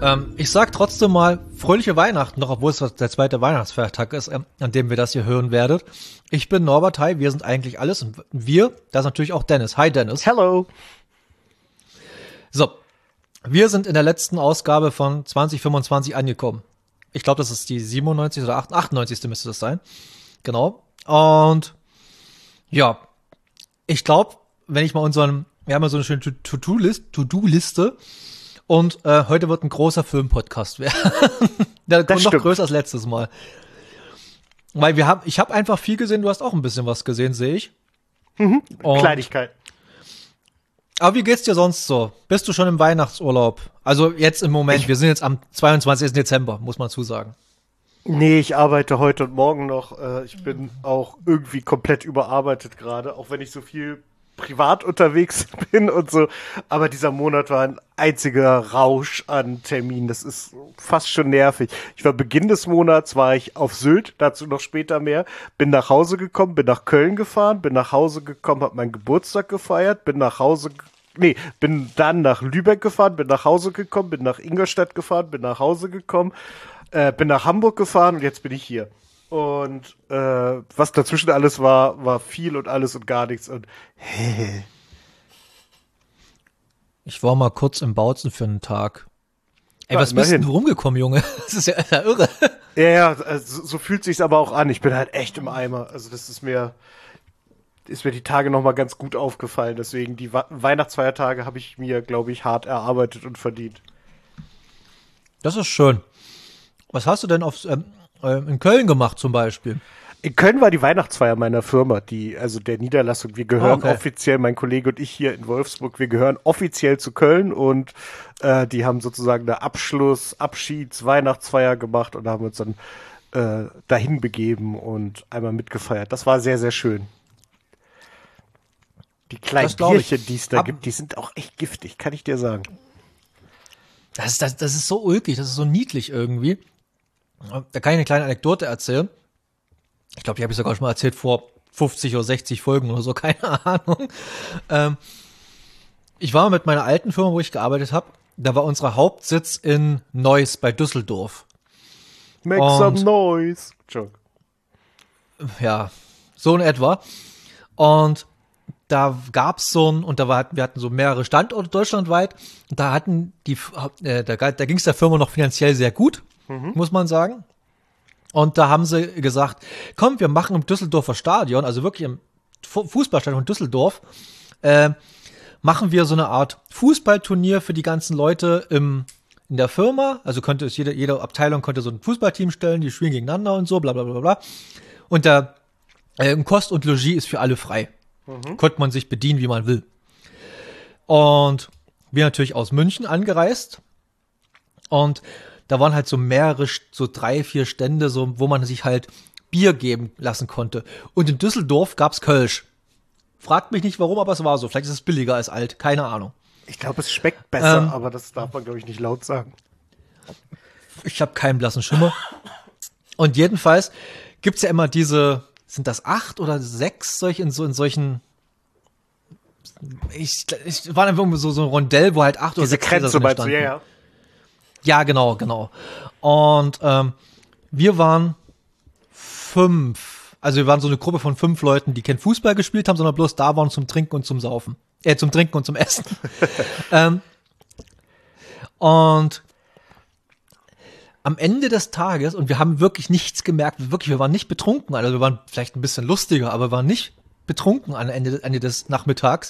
Ich sag trotzdem mal fröhliche Weihnachten, noch obwohl es der zweite Weihnachtsfeiertag ist, an dem wir das hier hören werdet. Ich bin Norbert, hi, wir sind eigentlich alles und wir, das ist natürlich auch Dennis. Hi Dennis. Hello. So, wir sind in der letzten Ausgabe von 2025 angekommen. Ich glaube, das ist die 97. oder 98. müsste das sein. Genau. Und ja, ich glaube, wenn ich mal wir haben ja so eine schöne To-Do-Liste und heute wird ein großer Filmpodcast werden. Der kommt noch größer als letztes Mal. Weil ich habe einfach viel gesehen, du hast auch ein bisschen was gesehen, sehe ich. Kleinigkeit. Aber wie geht's dir sonst so? Bist du schon im Weihnachtsurlaub? Also jetzt im Moment, wir sind jetzt am 22. Dezember, muss man zusagen. Nee, ich arbeite heute und morgen noch. Ich bin auch irgendwie komplett überarbeitet gerade, auch wenn ich so viel privat unterwegs bin und so. Aber dieser Monat war ein einziger Rausch an Terminen. Das ist fast schon nervig. Beginn des Monats war ich auf Sylt, dazu noch später mehr. Bin nach Hause gekommen, bin nach Köln gefahren, bin nach Hause gekommen, hab meinen Geburtstag gefeiert, bin dann nach Lübeck gefahren, bin nach Hause gekommen, bin nach Ingolstadt gefahren, bin nach Hause gekommen, bin nach Hamburg gefahren und jetzt bin ich hier. Und was dazwischen alles war viel und alles und gar nichts. Und ich war mal kurz im Bautzen für einen Tag. Ey, was bist denn du rumgekommen, Junge? Das ist ja irre. Ja, also, so fühlt sich's aber auch an. Ich bin halt echt im Eimer. Also das ist mir die Tage noch mal ganz gut aufgefallen. Deswegen die Weihnachtsfeiertage habe ich mir, glaube ich, hart erarbeitet und verdient. Das ist schön. Was hast du denn in Köln gemacht zum Beispiel? In Köln war die Weihnachtsfeier meiner Firma, also der Niederlassung. Wir gehören offiziell, mein Kollege und ich hier in Wolfsburg, wir gehören offiziell zu Köln und die haben sozusagen eine Abschieds-Weihnachtsfeier gemacht und haben uns dann dahin begeben und einmal mitgefeiert. Das war sehr, sehr schön. Die kleinen Bierchen, die es da gibt, die sind auch echt giftig, kann ich dir sagen. Das ist so ulkig, das ist so niedlich irgendwie. Da kann ich eine kleine Anekdote erzählen. Ich glaube, die habe ich sogar schon mal erzählt vor 50 oder 60 Folgen oder so, keine Ahnung. Ich war mit meiner alten Firma, wo ich gearbeitet habe, da war unser Hauptsitz in Neuss bei Düsseldorf. Make some noise. Joke. Ja, so in etwa. Und da gab's wir hatten so mehrere Standorte deutschlandweit. Und da hatten da ging's der Firma noch finanziell sehr gut, muss man sagen. Und da haben sie gesagt, komm, wir machen im Düsseldorfer Stadion, also wirklich im Fußballstadion in Düsseldorf, machen wir so eine Art Fußballturnier für die ganzen Leute in der Firma. Also jede Abteilung konnte so ein Fußballteam stellen, die spielen gegeneinander und so, bla bla bla bla. Und Kost und Logis ist für alle frei. Konnte man sich bedienen, wie man will. Und wir natürlich aus München angereist. Und da waren halt so mehrere, so 3, 4 Stände, so, wo man sich halt Bier geben lassen konnte. Und in Düsseldorf gab's Kölsch. Fragt mich nicht warum, aber es war so. Vielleicht ist es billiger als alt, keine Ahnung. Ich glaube, es schmeckt besser, aber das darf man, glaube ich, nicht laut sagen. Ich habe keinen blassen Schimmer. Und jedenfalls gibt's ja immer sind das 8 oder 6 in solchen, ich war einfach so ein Rondell, wo halt 8 oder 6 Grenze meinst du, ja. Ja, genau. Und wir waren 5. Also wir waren so eine Gruppe von 5 Leuten, die kein Fußball gespielt haben, sondern bloß da waren zum Trinken und zum Saufen. Zum Trinken und zum Essen. Und am Ende des Tages, und wir haben wirklich nichts gemerkt, wir waren nicht betrunken, also wir waren vielleicht ein bisschen lustiger, aber wir waren nicht betrunken am Ende des Nachmittags.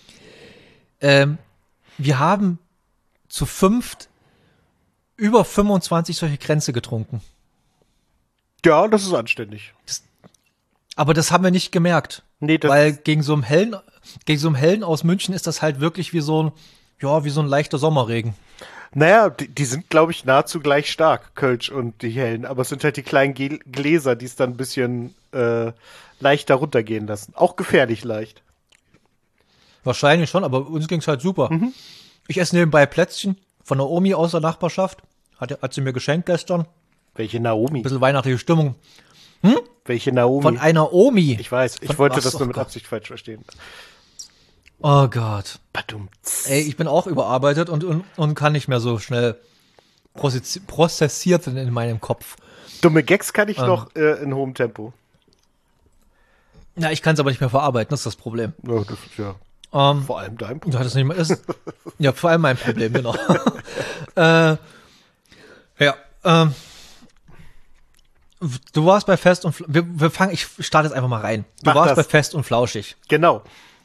Wir haben zu 5 über 25 solche Kränze getrunken. Ja, das ist anständig. Aber das haben wir nicht gemerkt. Nee, weil gegen so einen Hellen aus München ist das halt wirklich wie so ein leichter Sommerregen. Naja, die sind, glaube ich, nahezu gleich stark, Kölsch und die Hellen. Aber es sind halt die kleinen Gläser, die es dann ein bisschen leichter runtergehen lassen. Auch gefährlich leicht. Wahrscheinlich schon, aber uns ging's halt super. Ich esse nebenbei Plätzchen von der Omi aus der Nachbarschaft. Hat sie mir geschenkt gestern. Welche Naomi? Ein bisschen weihnachtliche Stimmung. Welche Naomi? Von einer Omi. Ich weiß, ich wollte das nur mit Absicht falsch verstehen. Oh Gott. Badum. Ey, ich bin auch überarbeitet und kann nicht mehr so schnell prozessiert sind in meinem Kopf. Dumme Gags kann ich noch in hohem Tempo. Ja, ich kann es aber nicht mehr verarbeiten, das ist das Problem. Ja, das ist ja vor allem dein Problem. Ja, das nicht mehr ist. Ja, vor allem mein Problem, genau. Du warst bei Fest und ich starte jetzt einfach mal rein. Du warst bei Fest und Flauschig. Genau.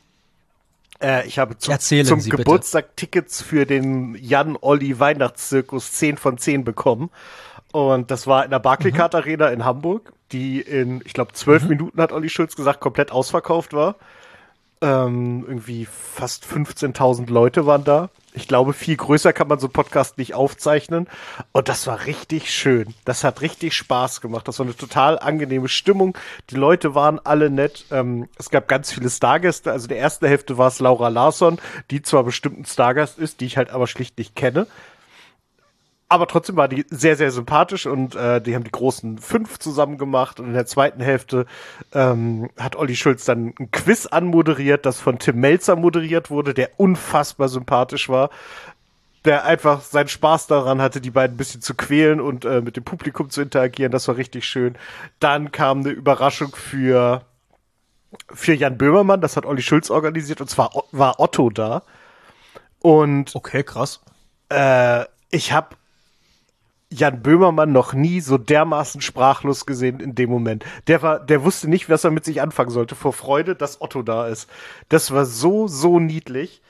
Ich habe zum Geburtstag bitte Tickets für den Jan-Olli Weihnachtszirkus 10 von 10 bekommen. Und das war in der Barclaycard Arena in Hamburg, die in, ich glaube, 12 Minuten, hat Olli Schulz gesagt, komplett ausverkauft war. Irgendwie fast 15.000 Leute waren da. Ich glaube, viel größer kann man so einen Podcast nicht aufzeichnen. Und das war richtig schön. Das hat richtig Spaß gemacht. Das war eine total angenehme Stimmung. Die Leute waren alle nett. Es gab ganz viele Stargäste. Also in der ersten Hälfte war es Laura Larsson, die zwar bestimmt ein Stargast ist, die ich halt aber schlicht nicht kenne. Aber trotzdem war die sehr, sehr sympathisch und die haben die großen 5 zusammen gemacht. Und in der zweiten Hälfte hat Olli Schulz dann ein Quiz anmoderiert, das von Tim Melzer moderiert wurde, der unfassbar sympathisch war, der einfach seinen Spaß daran hatte, die beiden ein bisschen zu quälen und mit dem Publikum zu interagieren. Das war richtig schön. Dann kam eine Überraschung für Jan Böhmermann, das hat Olli Schulz organisiert, und zwar war Otto da. Und okay, krass. Ich habe Jan Böhmermann noch nie so dermaßen sprachlos gesehen in dem Moment. Der wusste nicht, was er mit sich anfangen sollte, vor Freude, dass Otto da ist. Das war so niedlich.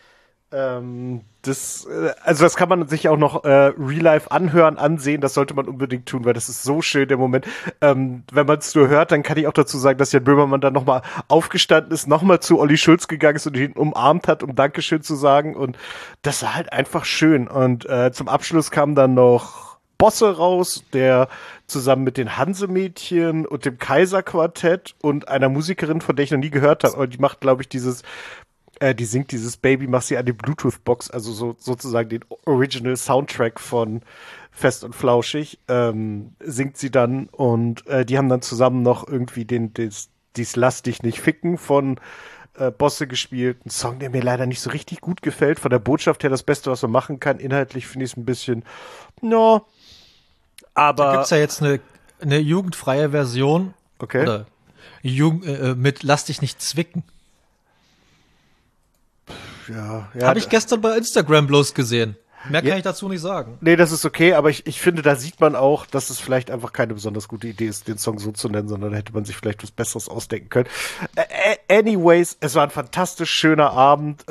Das kann man sich auch noch Real Life anhören, ansehen. Das sollte man unbedingt tun, weil das ist so schön, der Moment. Wenn man es nur hört, dann kann ich auch dazu sagen, dass Jan Böhmermann dann nochmal aufgestanden ist, nochmal zu Olli Schulz gegangen ist und ihn umarmt hat, um Dankeschön zu sagen. Und das war halt einfach schön. Und zum Abschluss kam dann noch Bosse raus, der zusammen mit den Hanse-Mädchen und dem Kaiser-Quartett und einer Musikerin, von der ich noch nie gehört habe, aber die macht, glaube ich, die singt dieses Baby, macht sie an die Bluetooth-Box, also sozusagen den Original Soundtrack von Fest und Flauschig, singt sie dann, und die haben dann zusammen noch irgendwie dies Lass dich nicht ficken von Bosse gespielt. Ein Song, der mir leider nicht so richtig gut gefällt. Von der Botschaft her das Beste, was man machen kann. Inhaltlich finde ich es ein bisschen, no. Aber da gibt's ja jetzt eine jugendfreie Version. Okay. Oder mit Lass dich nicht zwicken. Ja. Habe ich gestern bei Instagram bloß gesehen. Mehr kann ich dazu nicht sagen. Nee, das ist okay, aber ich finde, da sieht man auch, dass es vielleicht einfach keine besonders gute Idee ist, den Song so zu nennen, sondern da hätte man sich vielleicht was Besseres ausdenken können. Anyways, es war ein fantastisch schöner Abend.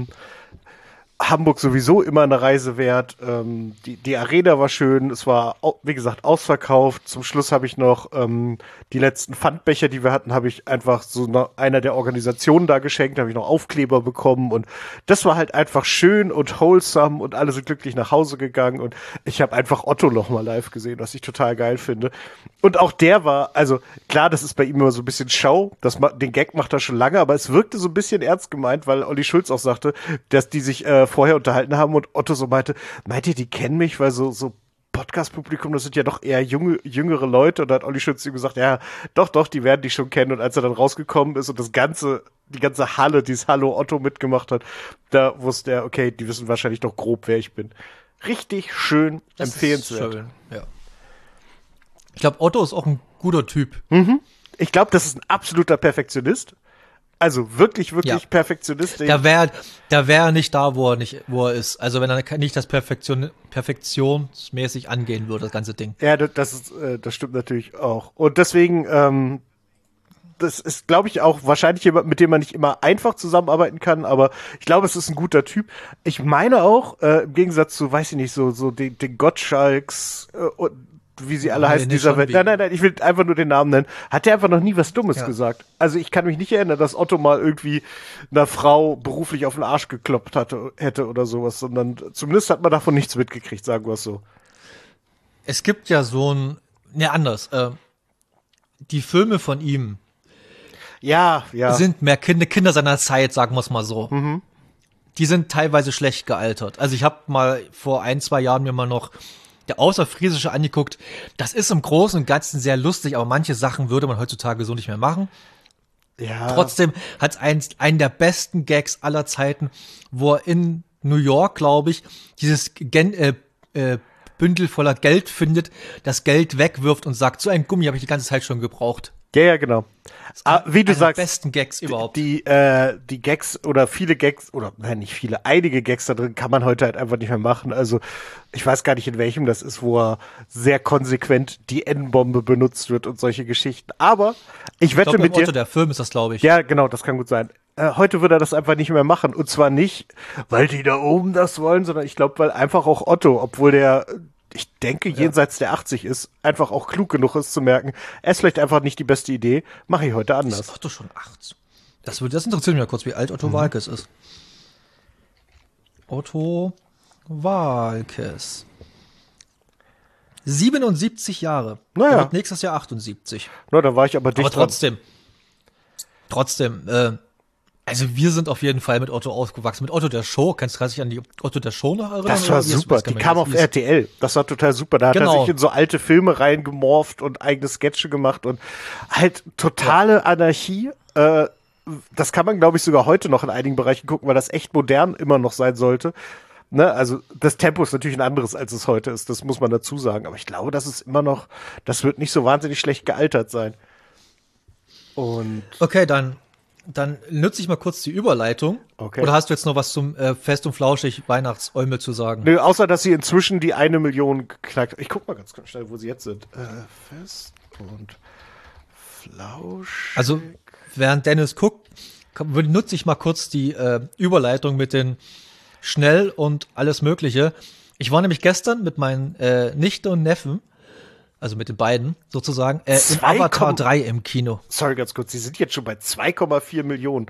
Hamburg sowieso immer eine Reise wert. Die Arena war schön. Es war, wie gesagt, ausverkauft. Zum Schluss habe ich noch die letzten Pfandbecher, die wir hatten, habe ich einfach so einer der Organisationen da geschenkt. Da habe ich noch Aufkleber bekommen. Und das war halt einfach schön und wholesome. Und alle sind glücklich nach Hause gegangen. Und ich habe einfach Otto noch mal live gesehen, was ich total geil finde. Und auch der war, also klar, das ist bei ihm immer so ein bisschen Show. Den Gag macht er schon lange. Aber es wirkte so ein bisschen ernst gemeint, weil Olli Schulz auch sagte, dass die sich vorher unterhalten haben und Otto so meint ihr, die kennen mich, weil so Podcast-Publikum, das sind ja doch eher jüngere Leute, und da hat Olli Schulz ihm gesagt, ja, doch, die werden dich schon kennen, und als er dann rausgekommen ist und die ganze Halle, dieses Hallo Otto mitgemacht hat, da wusste er, okay, die wissen wahrscheinlich doch grob, wer ich bin. Richtig schön, das empfehlenswert. Schön, ja. Ich glaube, Otto ist auch ein guter Typ. Ich glaube, das ist ein absoluter Perfektionist. Also wirklich Perfektionist. Da wär er nicht da, wo er ist. Also wenn er nicht das perfektionsmäßig angehen würde, das ganze Ding. Ja, das stimmt natürlich auch. Und deswegen, das ist, glaube ich, auch wahrscheinlich jemand, mit dem man nicht immer einfach zusammenarbeiten kann, aber ich glaube, es ist ein guter Typ. Ich meine auch, im Gegensatz zu, weiß ich nicht, so den Gottschalks wie sie alle heißen, dieser Welt. Nein, ich will einfach nur den Namen nennen. Hat der einfach noch nie was Dummes gesagt. Also ich kann mich nicht erinnern, dass Otto mal irgendwie einer Frau beruflich auf den Arsch gekloppt hätte oder sowas, sondern zumindest hat man davon nichts mitgekriegt, sagen wir es so. Es gibt ja anders. Die Filme von ihm sind mehr Kinder seiner Zeit, sagen wir es mal so. Die sind teilweise schlecht gealtert. Also ich habe mal vor 1-2 Jahren mir mal noch der Außerfriesische angeguckt. Das ist im Großen und Ganzen sehr lustig, aber manche Sachen würde man heutzutage so nicht mehr machen. Ja. Trotzdem hat es einen der besten Gags aller Zeiten, wo er in New York, glaube ich, dieses Bündel voller Geld findet, das Geld wegwirft und sagt, so ein Gummi habe ich die ganze Zeit schon gebraucht. Ja, genau. Wie du sagst, die besten Gags überhaupt. Die Gags oder viele Gags, oder nein, nicht viele, einige Gags da drin kann man heute halt einfach nicht mehr machen. Also ich weiß gar nicht, in welchem das ist, wo er sehr konsequent die N-Bombe benutzt wird und solche Geschichten. Aber ich wette mit dir. Otto, der Film ist das, glaube ich. Ja, genau, das kann gut sein. Heute würde er das einfach nicht mehr machen. Und zwar nicht, weil die da oben das wollen, sondern ich glaube, weil einfach auch Otto, obwohl der, ich denke, jenseits der 80 ist, einfach auch klug genug ist zu merken, er ist vielleicht einfach nicht die beste Idee, mache ich heute anders. Ist Otto schon 80? Das interessiert mich ja kurz, wie alt Otto Waalkes ist. Otto Waalkes. 77 Jahre. Naja. Er wird nächstes Jahr 78. Na, da war ich aber dicht Aber trotzdem, also wir sind auf jeden Fall mit Otto aufgewachsen. Mit Otto der Show. Kannst du dich an die Otto der Show noch erinnern? Das war super. Die kam auf RTL. Das war total super. Da hat er sich in so alte Filme reingemorpht und eigene Sketche gemacht und halt totale Anarchie. Das kann man, glaube ich, sogar heute noch in einigen Bereichen gucken, weil das echt modern immer noch sein sollte. Ne? Also das Tempo ist natürlich ein anderes, als es heute ist. Das muss man dazu sagen. Aber ich glaube, das ist immer noch, das wird nicht so wahnsinnig schlecht gealtert sein. Und okay, dann nütze ich mal kurz die Überleitung. Okay. Oder hast du jetzt noch was zum Fest und Flauschig Weihnachtsäumel zu sagen? Nö, außer, dass sie inzwischen die 1 Million geknackt. Ich guck mal ganz schnell, wo sie jetzt sind. Fest und Flauschig. Also, während Dennis guckt, nutze ich mal kurz die Überleitung mit den Schnell und alles Mögliche. Ich war nämlich gestern mit meinen Nichte und Neffen, also mit den beiden sozusagen, in Avatar 3 im Kino. Sorry, ganz kurz, sie sind jetzt schon bei 2,4 Millionen.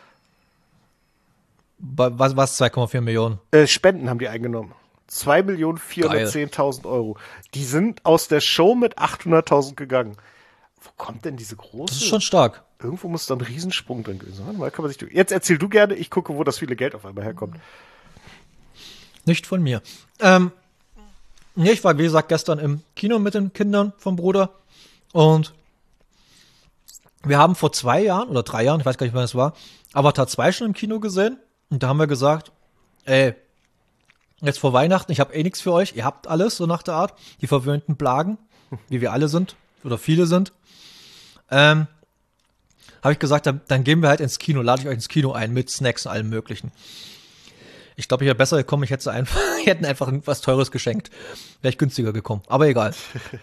Was 2,4 Millionen? Spenden haben die eingenommen. 2.410.000 Euro. Die sind aus der Show mit 800.000 gegangen. Wo kommt denn diese große? Das ist schon stark. Irgendwo muss da ein Riesensprung drin gewesen sein. Kann man sich jetzt erzähl du gerne, ich gucke, wo das viele Geld auf einmal herkommt. Nicht von mir. Nee, ich war, wie gesagt, gestern im Kino mit den Kindern vom Bruder und wir haben vor 2 Jahren oder 3 Jahren, ich weiß gar nicht, wann es war, Avatar 2 schon im Kino gesehen und da haben wir gesagt, ey, jetzt vor Weihnachten, ich habe eh nichts für euch, ihr habt alles, so nach der Art, die verwöhnten Plagen, wie wir alle sind oder viele sind, habe ich gesagt, dann gehen wir halt ins Kino, lade ich euch ins Kino ein mit Snacks und allem Möglichen. Ich glaube, ich wäre besser gekommen, ich hätte hätten einfach was Teures geschenkt. Wäre ich günstiger gekommen, aber egal.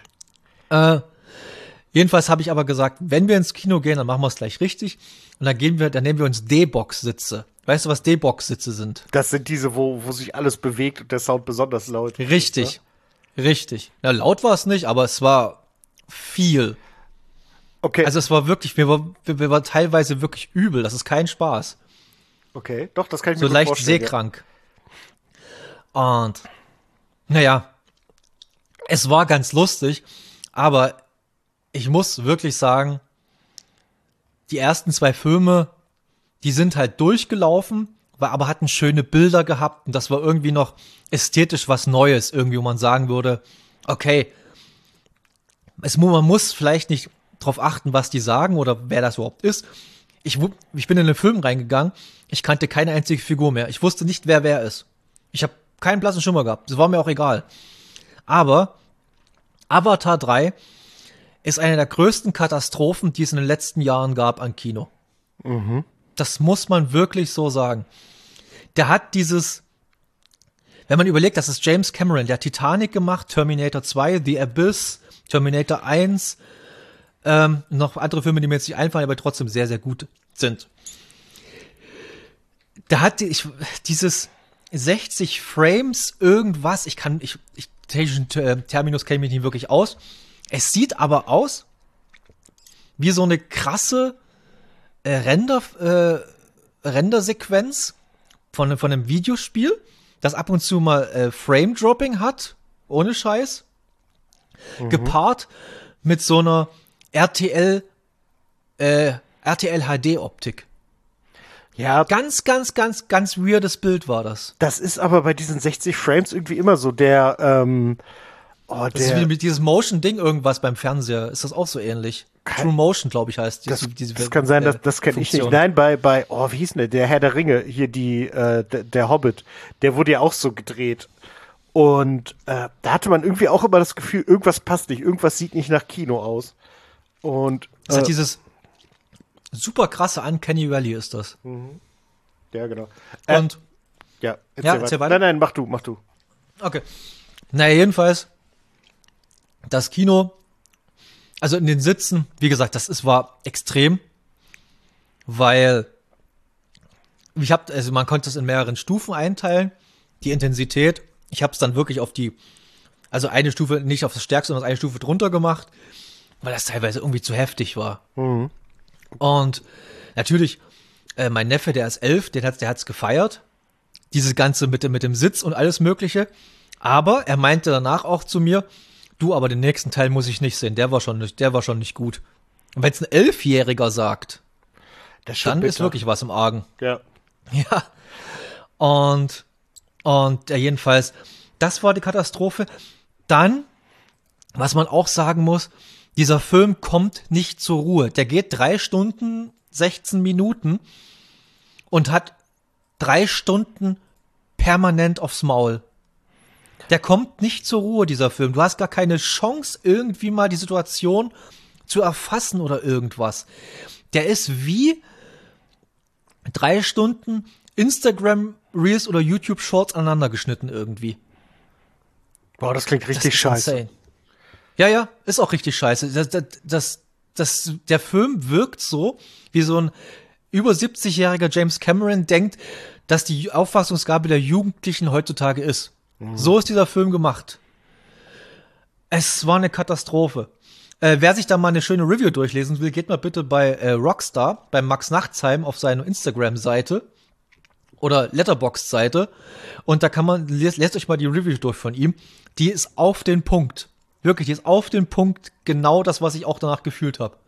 Jedenfalls habe ich aber gesagt, wenn wir ins Kino gehen, dann machen wir es gleich richtig. Und dann nehmen wir uns D-Box-Sitze. Weißt du, was D-Box-Sitze sind? Das sind diese, wo sich alles bewegt und der Sound besonders laut ist. Richtig. Richtig. Na, laut war es nicht, aber es war viel. Okay. Also es war wirklich, mir war teilweise wirklich übel. Das ist kein Spaß. Okay, doch, das kann ich mir gut leicht vorstellen. seekrank. Ja. Und, naja, es war ganz lustig, aber ich muss wirklich sagen, die ersten 2 Filme, die sind halt durchgelaufen, aber hatten schöne Bilder gehabt und das war irgendwie noch ästhetisch was Neues, irgendwie, wo man sagen würde, okay, man muss vielleicht nicht drauf achten, was die sagen oder wer das überhaupt ist. Ich bin in den Film reingegangen, ich kannte keine einzige Figur mehr. Ich wusste nicht, wer ist. Ich habe keinen blassen Schimmer gehabt. Das war mir auch egal. Aber Avatar 3 ist eine der größten Katastrophen, die es in den letzten Jahren gab an Kino. Mhm. Das muss man wirklich so sagen. Der hat wenn man überlegt, das ist James Cameron, der hat Titanic gemacht, Terminator 2, The Abyss, Terminator 1, noch andere Filme, die mir jetzt nicht einfallen, aber trotzdem sehr, sehr gut sind. Da hat dieses 60 Frames irgendwas, technischen Terminus kenne ich mich nicht wirklich aus. Es sieht aber aus wie so eine krasse Rendersequenz von einem Videospiel, das ab und zu mal Frame-Dropping hat, ohne Scheiß, gepaart mit so einer RTL HD-Optik. Ja. Ganz weirdes Bild war das. Das ist aber bei diesen 60 Frames irgendwie immer so. Das ist wie mit dieses Motion-Ding irgendwas beim Fernseher. Ist das auch so ähnlich? True Motion, glaube ich, heißt das kann sein, das kenne ich nicht. Nein, wie hieß denn der Herr der Ringe, hier der Hobbit, der wurde ja auch so gedreht. Und da hatte man irgendwie auch immer das Gefühl, irgendwas passt nicht, irgendwas sieht nicht nach Kino aus. Und Es hat dieses super krasse Uncanny Valley ist das. ja, genau. Und Ja, erzähl weiter. Nein, mach du. okay. Naja, jedenfalls, das Kino, also in den Sitzen, wie gesagt, war extrem, weil man konnte es in mehreren Stufen einteilen, die Intensität. Ich habe es dann wirklich also eine Stufe, nicht auf das Stärkste, sondern eine Stufe drunter gemacht, weil das teilweise irgendwie zu heftig war. Und natürlich, mein Neffe, der ist 11, der hat's gefeiert. Dieses Ganze mit dem Sitz und alles Mögliche. Aber er meinte danach auch zu mir, du, aber den nächsten Teil muss ich nicht sehen, der war schon nicht gut. Und wenn es ein 11-Jähriger sagt, dann ist wirklich was im Argen. Ja. Ja. Und jedenfalls, das war die Katastrophe. Dann, was man auch sagen muss, dieser Film kommt nicht zur Ruhe. Der geht 3 Stunden, 16 Minuten und hat 3 Stunden permanent aufs Maul. Der kommt nicht zur Ruhe, dieser Film. Du hast gar keine Chance, irgendwie mal die Situation zu erfassen oder irgendwas. Der ist wie 3 Stunden Instagram Reels oder YouTube Shorts aneinander geschnitten irgendwie. Boah, das klingt richtig scheiße. Insane. Ja, ist auch richtig scheiße. Der Film wirkt so, wie so ein über 70-jähriger James Cameron denkt, dass die Auffassungsgabe der Jugendlichen heutzutage ist. So ist dieser Film gemacht. Es war eine Katastrophe. Wer sich da mal eine schöne Review durchlesen will, geht mal bitte bei Rockstar, bei Max Nachtsheim auf seine Instagram-Seite oder Letterboxd-Seite und da lest euch mal die Review durch von ihm. Die ist auf den Punkt. Wirklich, die ist auf den Punkt genau das, was ich auch danach gefühlt habe.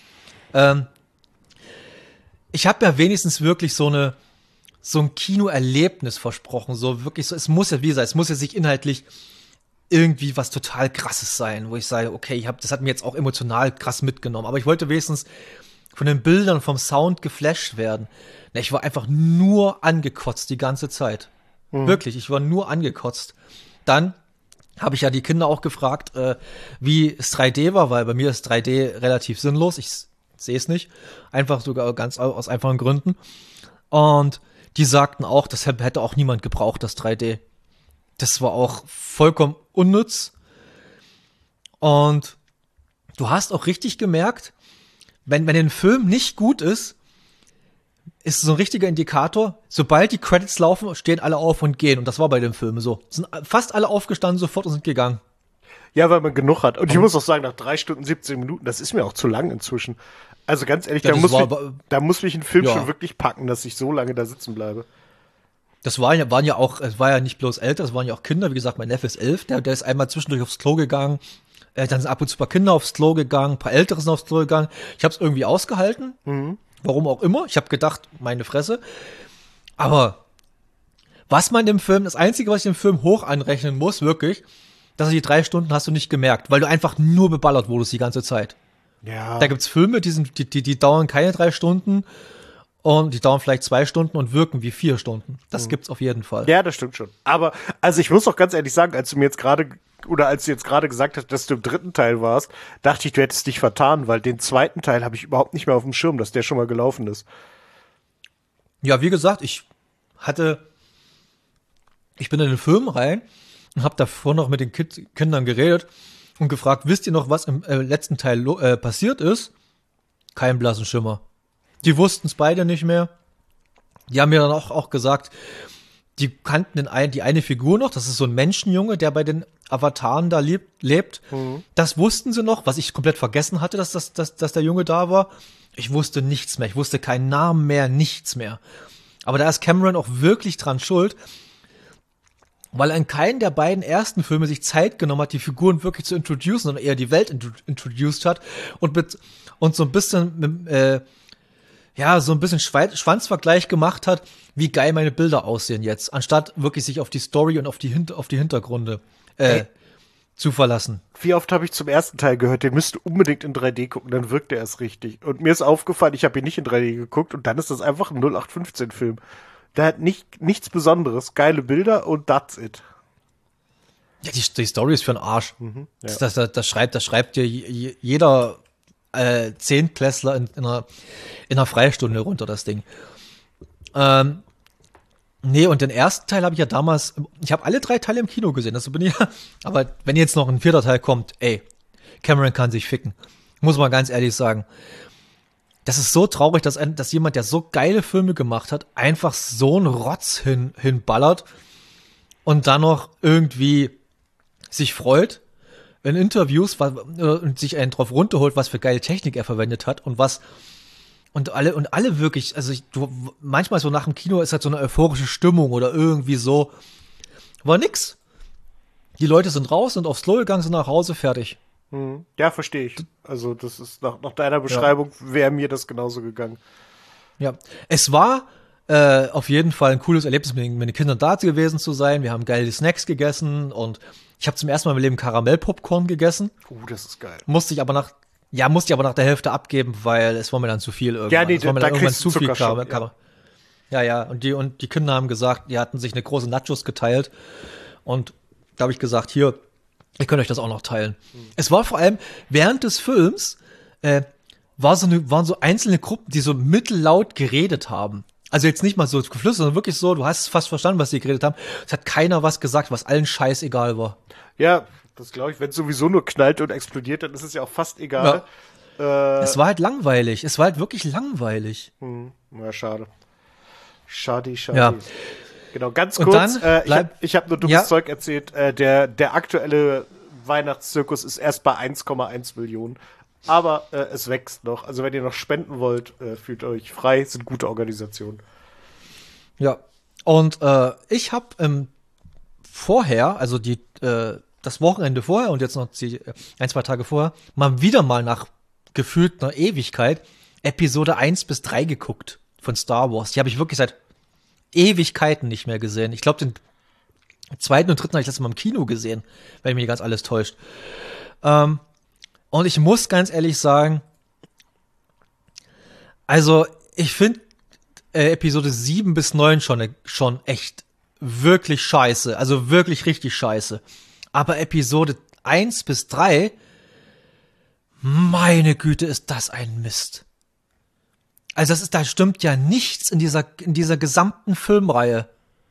Ich habe ja wenigstens wirklich so ein Kinoerlebnis versprochen, so wirklich so, es muss ja sich inhaltlich irgendwie was total Krasses sein, wo ich sage, okay, das hat mir jetzt auch emotional krass mitgenommen, aber ich wollte wenigstens von den Bildern, vom Sound geflasht werden. Ich war einfach nur angekotzt die ganze Zeit. Wirklich, ich war nur angekotzt. Dann habe ich ja die Kinder auch gefragt, wie es 3D war, weil bei mir ist 3D relativ sinnlos, ich sehe es nicht, einfach sogar ganz aus einfachen Gründen. Und die sagten auch, das hätte auch niemand gebraucht, das 3D. Das war auch vollkommen unnütz. Und du hast auch richtig gemerkt, wenn ein Film nicht gut ist es so ein richtiger Indikator, sobald die Credits laufen, stehen alle auf und gehen. Und das war bei dem Film so. Sind fast alle aufgestanden sofort und sind gegangen. Ja, weil man genug hat. Und ich muss auch sagen, nach 3 Stunden, 17 Minuten, das ist mir auch zu lang inzwischen. Also ganz ehrlich, Ja, da muss mich ein Film ja. schon wirklich packen, dass ich so lange da sitzen bleibe. Es war ja nicht bloß älter, es waren ja auch Kinder. Wie gesagt, mein Neffe ist 11, der ist einmal zwischendurch aufs Klo gegangen. Dann sind ab und zu ein paar Kinder aufs Klo gegangen, ein paar Ältere sind aufs Klo gegangen. Ich habe es irgendwie ausgehalten. Warum auch immer. Ich habe gedacht, meine Fresse. Aber das Einzige, was ich dem Film hoch anrechnen muss, wirklich, dass die 3 Stunden hast du nicht gemerkt, weil du einfach nur beballert wurdest die ganze Zeit. Ja. Da gibt's Filme, die dauern keine 3 Stunden und die dauern vielleicht 2 Stunden und wirken wie 4 Stunden. Das gibt's auf jeden Fall. Ja, das stimmt schon. Aber, also ich muss auch ganz ehrlich sagen, als du jetzt gerade gesagt hast, dass du im 3. Teil warst, dachte ich, du hättest dich vertan, weil den 2. Teil habe ich überhaupt nicht mehr auf dem Schirm, dass der schon mal gelaufen ist. Ja, wie gesagt, ich bin in den Film rein und habe davor noch mit den Kindern geredet und gefragt, wisst ihr noch, was im letzten Teil passiert ist? Kein blassen Schimmer. Die wussten es beide nicht mehr. Die haben mir dann auch gesagt, die kannten die eine Figur noch, das ist so ein Menschenjunge, der bei den Avataren da lebt. Das wussten sie noch, was ich komplett vergessen hatte, dass der Junge da war. Ich wusste nichts mehr, ich wusste keinen Namen mehr, nichts mehr. Aber da ist Cameron auch wirklich dran schuld, weil an keinen der beiden ersten Filme sich Zeit genommen hat, die Figuren wirklich zu introducen, sondern eher die Welt introduced hat und so ein bisschen Schwanzvergleich gemacht hat, wie geil meine Bilder aussehen jetzt, anstatt wirklich sich auf die Story und auf die Hintergründe zu verlassen. Wie oft habe ich zum ersten Teil gehört, den müsst du unbedingt in 3D gucken, dann wirkt er erst richtig. Und mir ist aufgefallen, ich habe ihn nicht in 3D geguckt und dann ist das einfach ein 0815-Film. Der hat nichts Besonderes, geile Bilder und that's it. Ja, die Story ist für den Arsch. Ja. Das schreibt dir jeder Zehntklässler in einer Freistunde runter, das Ding. Nee, und den ersten Teil habe ich ja damals, ich habe alle 3 Teile im Kino gesehen, das bin ich ja, aber wenn jetzt noch ein 4. Teil kommt, ey, Cameron kann sich ficken. Muss man ganz ehrlich sagen. Das ist so traurig, dass jemand, der so geile Filme gemacht hat, einfach so einen Rotz hinballert und dann noch irgendwie sich freut in Interviews und sich einen drauf runterholt, was für geile Technik er verwendet hat und alle wirklich, also manchmal so nach dem Kino ist halt so eine euphorische Stimmung oder irgendwie so. War nix. Die Leute sind raus, sind aufs Klo gegangen, sind nach Hause, fertig. Ja, verstehe ich. Also das ist nach deiner Beschreibung wäre mir das genauso gegangen. Ja, es war auf jeden Fall ein cooles Erlebnis, mit den Kindern da gewesen zu sein. Wir haben geile Snacks gegessen und ich habe zum ersten Mal in meinem Leben Karamellpopcorn gegessen. Das ist geil. Musste ich aber nach der Hälfte abgeben, weil es war mir dann zu viel irgendwann. Ja, nee, es war mir da dann irgendwann kriegst du zu viel Zuckerschock, Karamell. Ja, und die Kinder haben gesagt, die hatten sich eine große Nachos geteilt und da habe ich gesagt, hier, ihr könnt euch das auch noch teilen. Es war vor allem während des Films waren so einzelne Gruppen, die so mittellaut geredet haben. Also jetzt nicht mal so geflüstert, sondern wirklich so, du hast fast verstanden, was sie geredet haben. Es hat keiner was gesagt, was allen scheißegal war. Ja, das glaube ich, wenn es sowieso nur knallt und explodiert, dann ist es ja auch fast egal. Ja. Es war halt langweilig. Es war halt wirklich langweilig. Ja, schade. Schade. Ja. Genau, ganz Und kurz, dann ich hab nur dummes Zeug erzählt. Der aktuelle Weihnachtszirkus ist erst bei 1,1 Millionen. Aber es wächst noch. Also wenn ihr noch spenden wollt, fühlt euch frei. Sind gute Organisationen. Ja. Und ich habe vorher, also das Wochenende vorher und jetzt noch 1-2 Tage vorher, mal nach gefühlt einer Ewigkeit Episode 1-3 geguckt von Star Wars. Die habe ich wirklich seit Ewigkeiten nicht mehr gesehen. Ich glaube, den 2. und 3. habe ich letztes Mal im Kino gesehen, wenn mich nicht ganz alles täuscht. Und ich muss ganz ehrlich sagen, also ich finde Episode 7-9 schon echt wirklich scheiße. Also wirklich richtig scheiße. Aber Episode 1-3, meine Güte, ist das ein Mist. Also da stimmt ja nichts in dieser gesamten Filmreihe.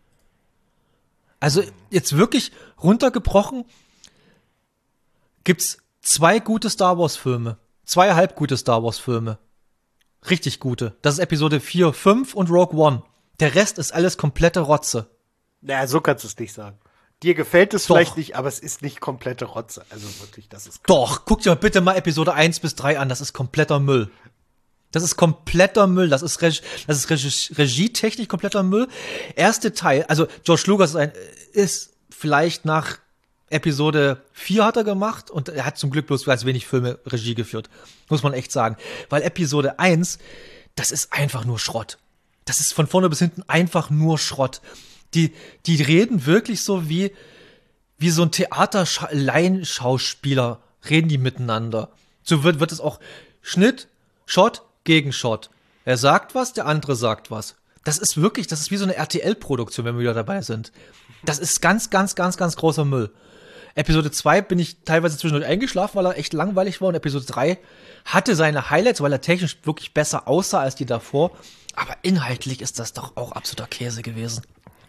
Also jetzt wirklich runtergebrochen gibt's 2 gute Star Wars Filme. 2 halbgute Star Wars Filme. Richtig gute. Das ist Episode 4, 5 und Rogue One. Der Rest ist alles komplette Rotze. Naja, so kannst du es nicht sagen. Dir gefällt es Doch. vielleicht nicht, aber es ist nicht komplette Rotze. Also wirklich, das ist... Doch, guck dir bitte mal Episode 1-3 an. Das ist kompletter Müll. Das ist kompletter Müll. Das ist regietechnisch kompletter Müll. Erste Teil, also George Lucas ist vielleicht nach Episode 4 hat er gemacht und er hat zum Glück bloß ganz wenig Filme Regie geführt. Muss man echt sagen. Weil Episode 1, das ist einfach nur Schrott. Das ist von vorne bis hinten einfach nur Schrott. Die reden wirklich so wie so ein Laienschauspieler reden die miteinander. So wird es auch Schnitt, Shot gegen Shot. Er sagt was, der andere sagt was. Das ist wie so eine RTL-Produktion, wenn wir wieder dabei sind. Das ist ganz, ganz, ganz, ganz großer Müll. Episode 2 bin ich teilweise zwischendurch eingeschlafen, weil er echt langweilig war. Und Episode 3 hatte seine Highlights, weil er technisch wirklich besser aussah als die davor. Aber inhaltlich ist das doch auch absoluter Käse gewesen.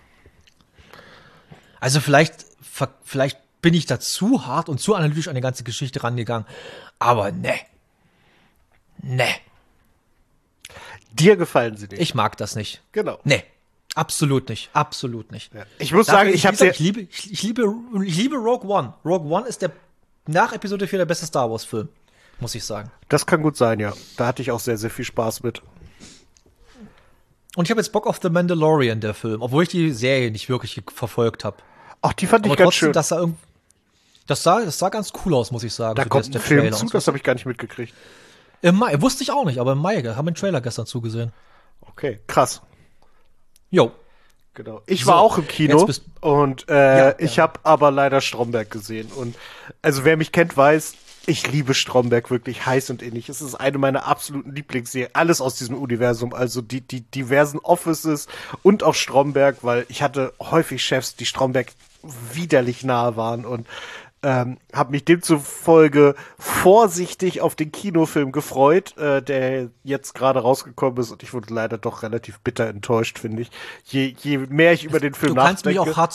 Also vielleicht bin ich da zu hart und zu analytisch an die ganze Geschichte rangegangen. Aber ne. Dir gefallen sie nicht. Ich mag das nicht. Genau. Ne. Absolut nicht. Absolut nicht. Ja. Ich muss sagen, ich liebe Rogue One. Rogue One ist nach Episode 4 der beste Star Wars Film. Muss ich sagen. Das kann gut sein, ja. Da hatte ich auch sehr, sehr viel Spaß mit. Und ich habe jetzt Bock auf The Mandalorian, der Film. Obwohl ich die Serie nicht wirklich verfolgt habe. Ach, die fand ich Aber ganz trotzdem, schön. das sah ganz cool aus, muss ich sagen. Da so kommt ein der Film Trailer zu, und so. das habe ich gar nicht mitgekriegt. Im Mai, wusste ich auch nicht, aber im Mai haben wir den Trailer gestern zugesehen. Okay, krass. Jo. Genau. Ich war auch im Kino und ich habe aber leider Stromberg gesehen. Und also wer mich kennt, weiß, ich liebe Stromberg wirklich heiß und innig. Es ist eine meiner absoluten Lieblingsserien. Alles aus diesem Universum, also die diversen Offices und auch Stromberg, weil ich hatte häufig Chefs, die Stromberg widerlich nahe waren und habe mich demzufolge vorsichtig auf den Kinofilm gefreut, der jetzt gerade rausgekommen ist, und ich wurde leider doch relativ bitter enttäuscht, finde ich. Je mehr ich über den Film nachdenke.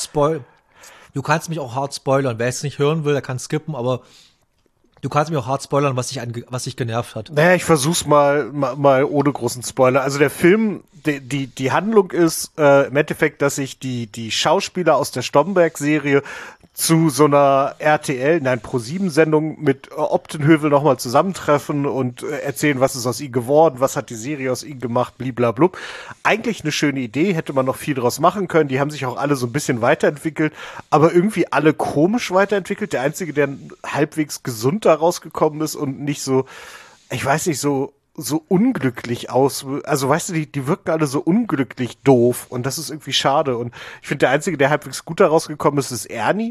Du kannst mich auch hart spoilern. Wer es nicht hören will, der kann skippen, aber du kannst mich auch hart spoilern, was dich genervt hat. Naja, ich versuch's mal ohne großen Spoiler. Also der Film, die Handlung ist im Endeffekt, dass sich die Schauspieler aus der Stromberg-Serie zu so einer Pro7-Sendung mit Optenhövel nochmal zusammentreffen und erzählen, was ist aus ihnen geworden, was hat die Serie aus ihnen gemacht, bliblablub. Eigentlich eine schöne Idee, hätte man noch viel draus machen können. Die haben sich auch alle so ein bisschen weiterentwickelt, aber irgendwie alle komisch weiterentwickelt. Der Einzige, der halbwegs gesund da rausgekommen ist und nicht so, ich weiß nicht, so unglücklich aus. Also weißt du, die wirken alle so unglücklich doof und das ist irgendwie schade. Und ich finde, der Einzige, der halbwegs gut da rausgekommen ist, ist Ernie,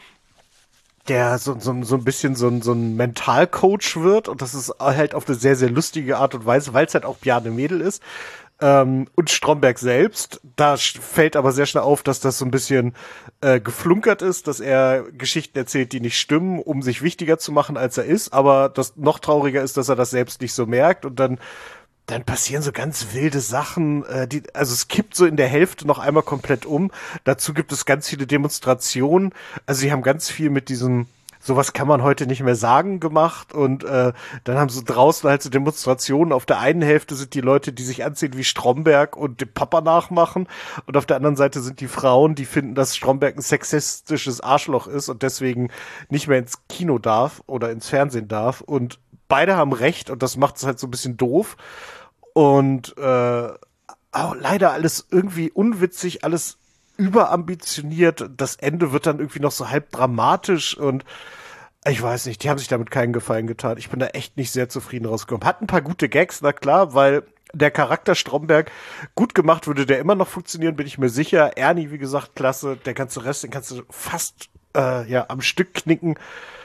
der so ein bisschen so ein Mentalcoach wird, und das ist halt auf eine sehr, sehr lustige Art und Weise, weil es halt auch Bjarne Mädel ist. Und Stromberg selbst, da fällt aber sehr schnell auf, dass das so ein bisschen geflunkert ist, dass er Geschichten erzählt, die nicht stimmen, um sich wichtiger zu machen, als er ist. Aber das noch trauriger ist, dass er das selbst nicht so merkt, und dann passieren so ganz wilde Sachen. Also es kippt so in der Hälfte noch einmal komplett um. Dazu gibt es ganz viele Demonstrationen. Also sie haben ganz viel mit diesem sowas kann man heute nicht mehr sagen gemacht, und dann haben sie draußen halt so Demonstrationen. Auf der einen Hälfte sind die Leute, die sich anziehen wie Stromberg und den Papa nachmachen, und auf der anderen Seite sind die Frauen, die finden, dass Stromberg ein sexistisches Arschloch ist und deswegen nicht mehr ins Kino darf oder ins Fernsehen darf, und beide haben recht, und das macht es halt so ein bisschen doof und auch leider alles irgendwie unwitzig, alles überambitioniert. Das Ende wird dann irgendwie noch so halb dramatisch, und ich weiß nicht, die haben sich damit keinen Gefallen getan. Ich bin da echt nicht sehr zufrieden rausgekommen. Hat ein paar gute Gags, na klar, weil der Charakter Stromberg gut gemacht würde, der immer noch funktionieren, bin ich mir sicher. Ernie, wie gesagt, klasse. Der ganze Rest, den kannst du fast am Stück knicken.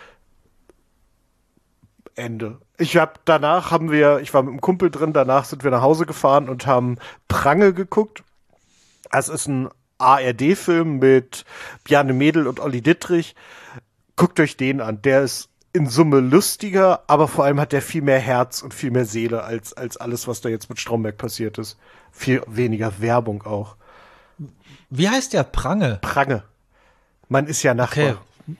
Ende. Ich war mit einem Kumpel drin, danach sind wir nach Hause gefahren und haben Prange geguckt. Das ist ein ARD-Film mit Bjarne Mädel und Olli Dittrich. Guckt euch den an. Der ist in Summe lustiger, aber vor allem hat der viel mehr Herz und viel mehr Seele als alles, was da jetzt mit Stromberg passiert ist. Viel weniger Werbung auch. Wie heißt der? Prange? Prange. Man ist ja Nachbar.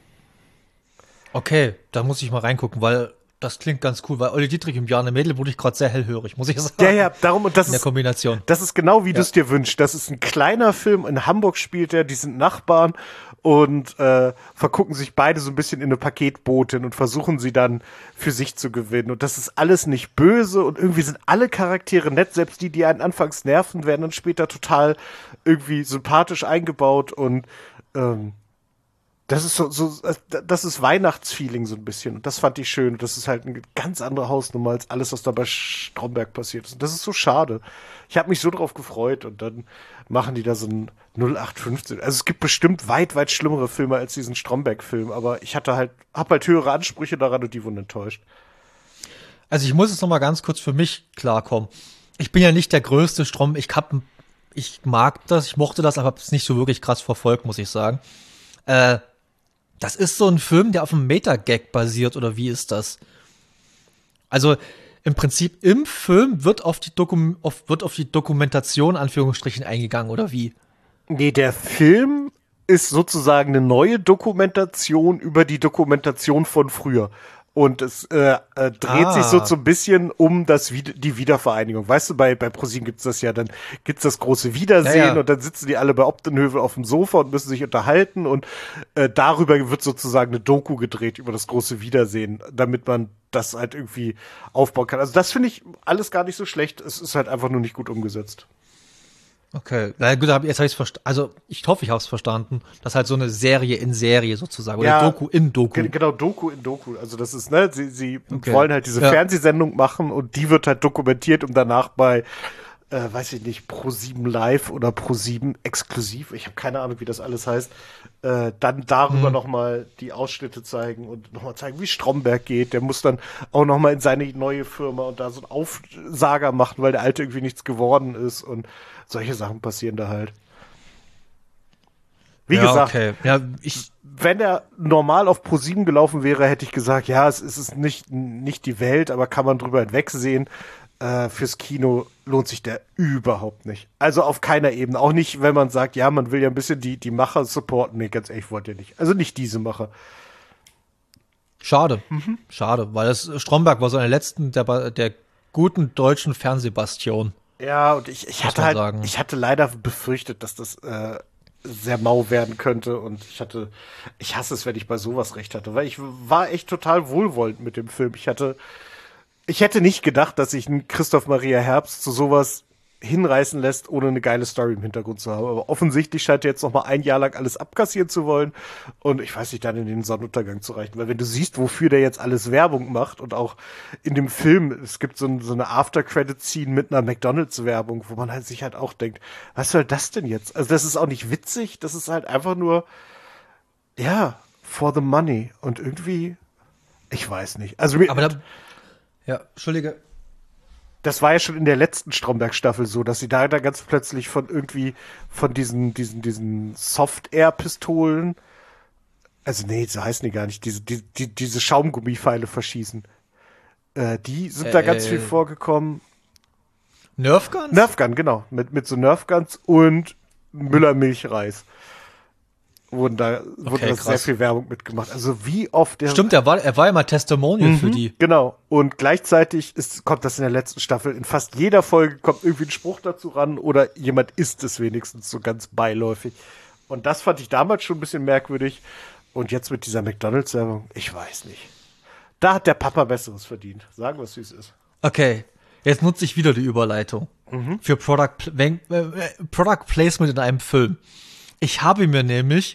Okay, da muss ich mal reingucken, weil das klingt ganz cool, weil Olli Dittrich und Bjarne Mädel wurde ich gerade sehr hellhörig, muss ich sagen. Ja, darum, und das in der Kombination. Das ist genau, wie du es dir wünschst. Das ist ein kleiner Film, in Hamburg spielt er, die sind Nachbarn und vergucken sich beide so ein bisschen in eine Paketbotin und versuchen sie dann für sich zu gewinnen. Und das ist alles nicht böse, und irgendwie sind alle Charaktere nett, selbst die einen anfangs nerven, werden dann später total irgendwie sympathisch eingebaut, und das ist das ist Weihnachtsfeeling so ein bisschen. Und das fand ich schön. Das ist halt eine ganz andere Hausnummer als alles, was da bei Stromberg passiert ist. Und das ist so schade. Ich habe mich so drauf gefreut, und dann machen die da so ein 0815. Also es gibt bestimmt weit, weit schlimmere Filme als diesen Stromberg-Film, aber ich hab halt höhere Ansprüche daran, und die wurden enttäuscht. Also ich muss jetzt noch mal ganz kurz für mich klarkommen. Ich bin ja nicht der größte ich mag das, ich mochte das, aber habe es nicht so wirklich krass verfolgt, muss ich sagen. Das ist so ein Film, der auf einem Meta-Gag basiert, oder wie ist das? Also im Prinzip im Film wird auf die Dokumentation Anführungsstrichen eingegangen, oder wie? Nee, der Film ist sozusagen eine neue Dokumentation über die Dokumentation von früher. Und es dreht sich so ein bisschen um die Wiedervereinigung. Weißt du, bei ProSieben gibt's das ja, dann gibt's das große Wiedersehen, und dann sitzen die alle bei Optenhövel auf dem Sofa und müssen sich unterhalten, und darüber wird sozusagen eine Doku gedreht über das große Wiedersehen, damit man das halt irgendwie aufbauen kann. Also das finde ich alles gar nicht so schlecht. Es ist halt einfach nur nicht gut umgesetzt. Okay, na gut, jetzt habe ich es verstanden. Also ich hoffe, ich habe es verstanden. Das ist halt so eine Serie in Serie sozusagen, oder Doku in Doku. Genau, Doku in Doku. Also das ist, ne, sie wollen halt diese Fernsehsendung machen, und die wird halt dokumentiert, um danach bei, weiß ich nicht, ProSieben Live oder ProSieben exklusiv, ich habe keine Ahnung, wie das alles heißt, dann darüber nochmal die Ausschnitte zeigen und nochmal zeigen, wie Stromberg geht. Der muss dann auch nochmal in seine neue Firma und da so einen Aufsager machen, weil der alte irgendwie nichts geworden ist, und solche Sachen passieren da halt. Wie gesagt, okay. Ja, wenn er normal auf Pro7 gelaufen wäre, hätte ich gesagt, ja, es ist nicht die Welt, aber kann man drüber hinwegsehen. Fürs Kino lohnt sich der überhaupt nicht. Also auf keiner Ebene. Auch nicht, wenn man sagt, ja, man will ja ein bisschen die Macher supporten. Nee, ganz ehrlich, wollt ihr nicht. Also nicht diese Macher. schade. Schade, weil Stromberg war so einer letzten der guten deutschen Fernsehbastion. Ja, und ich hatte leider befürchtet, dass das sehr mau werden könnte und ich hasse es, wenn ich bei sowas recht hatte, weil ich war echt total wohlwollend mit dem Film. Ich hätte nicht gedacht, dass sich ein Christoph Maria Herbst zu sowas hinreißen lässt, ohne eine geile Story im Hintergrund zu haben. Aber offensichtlich scheint er jetzt noch mal ein Jahr lang alles abkassieren zu wollen und ich weiß nicht, dann in den Sonnenuntergang zu reichen. Weil wenn du siehst, wofür der jetzt alles Werbung macht und auch in dem Film, es gibt so eine After-Credit-Scene mit einer McDonalds-Werbung, wo man halt sich halt auch denkt, was soll das denn jetzt? Also das ist auch nicht witzig, das ist halt einfach nur, ja, for the money. Und irgendwie, ich weiß nicht. Also ja, Entschuldige. das war ja schon in der letzten Stromberg-Staffel so, dass sie da ganz plötzlich von diesen Soft-Air-Pistolen, also nee, so heißen die gar nicht, diese Schaumgummipfeile verschießen. Die sind da ganz viel vorgekommen. Nerfguns? Nerfgun, genau. Mit so Nerfguns und Müller-Milchreis. Wurde da sehr viel Werbung mitgemacht. Also wie oft Stimmt, er war ja mal Testimonial für die. Genau. Und gleichzeitig kommt das in der letzten Staffel. In fast jeder Folge kommt irgendwie ein Spruch dazu ran oder jemand isst es wenigstens so ganz beiläufig. Und das fand ich damals schon ein bisschen merkwürdig. Und jetzt mit dieser McDonalds-Werbung, ich weiß nicht. Da hat der Papa Besseres verdient. Sagen wir es, wie es ist. Okay, jetzt nutze ich wieder die Überleitung für Product Placement in einem Film. Ich habe mir nämlich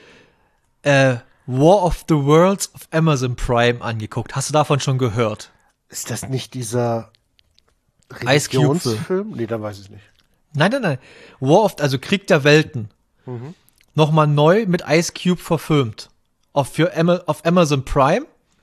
War of the Worlds auf Amazon Prime angeguckt. Hast du davon schon gehört? Ist das nicht dieser Ice Cube Religionsfilm? Nee, dann weiß ich nicht. Nein. Also Krieg der Welten. Nochmal neu mit Ice Cube verfilmt. Auf Amazon Prime.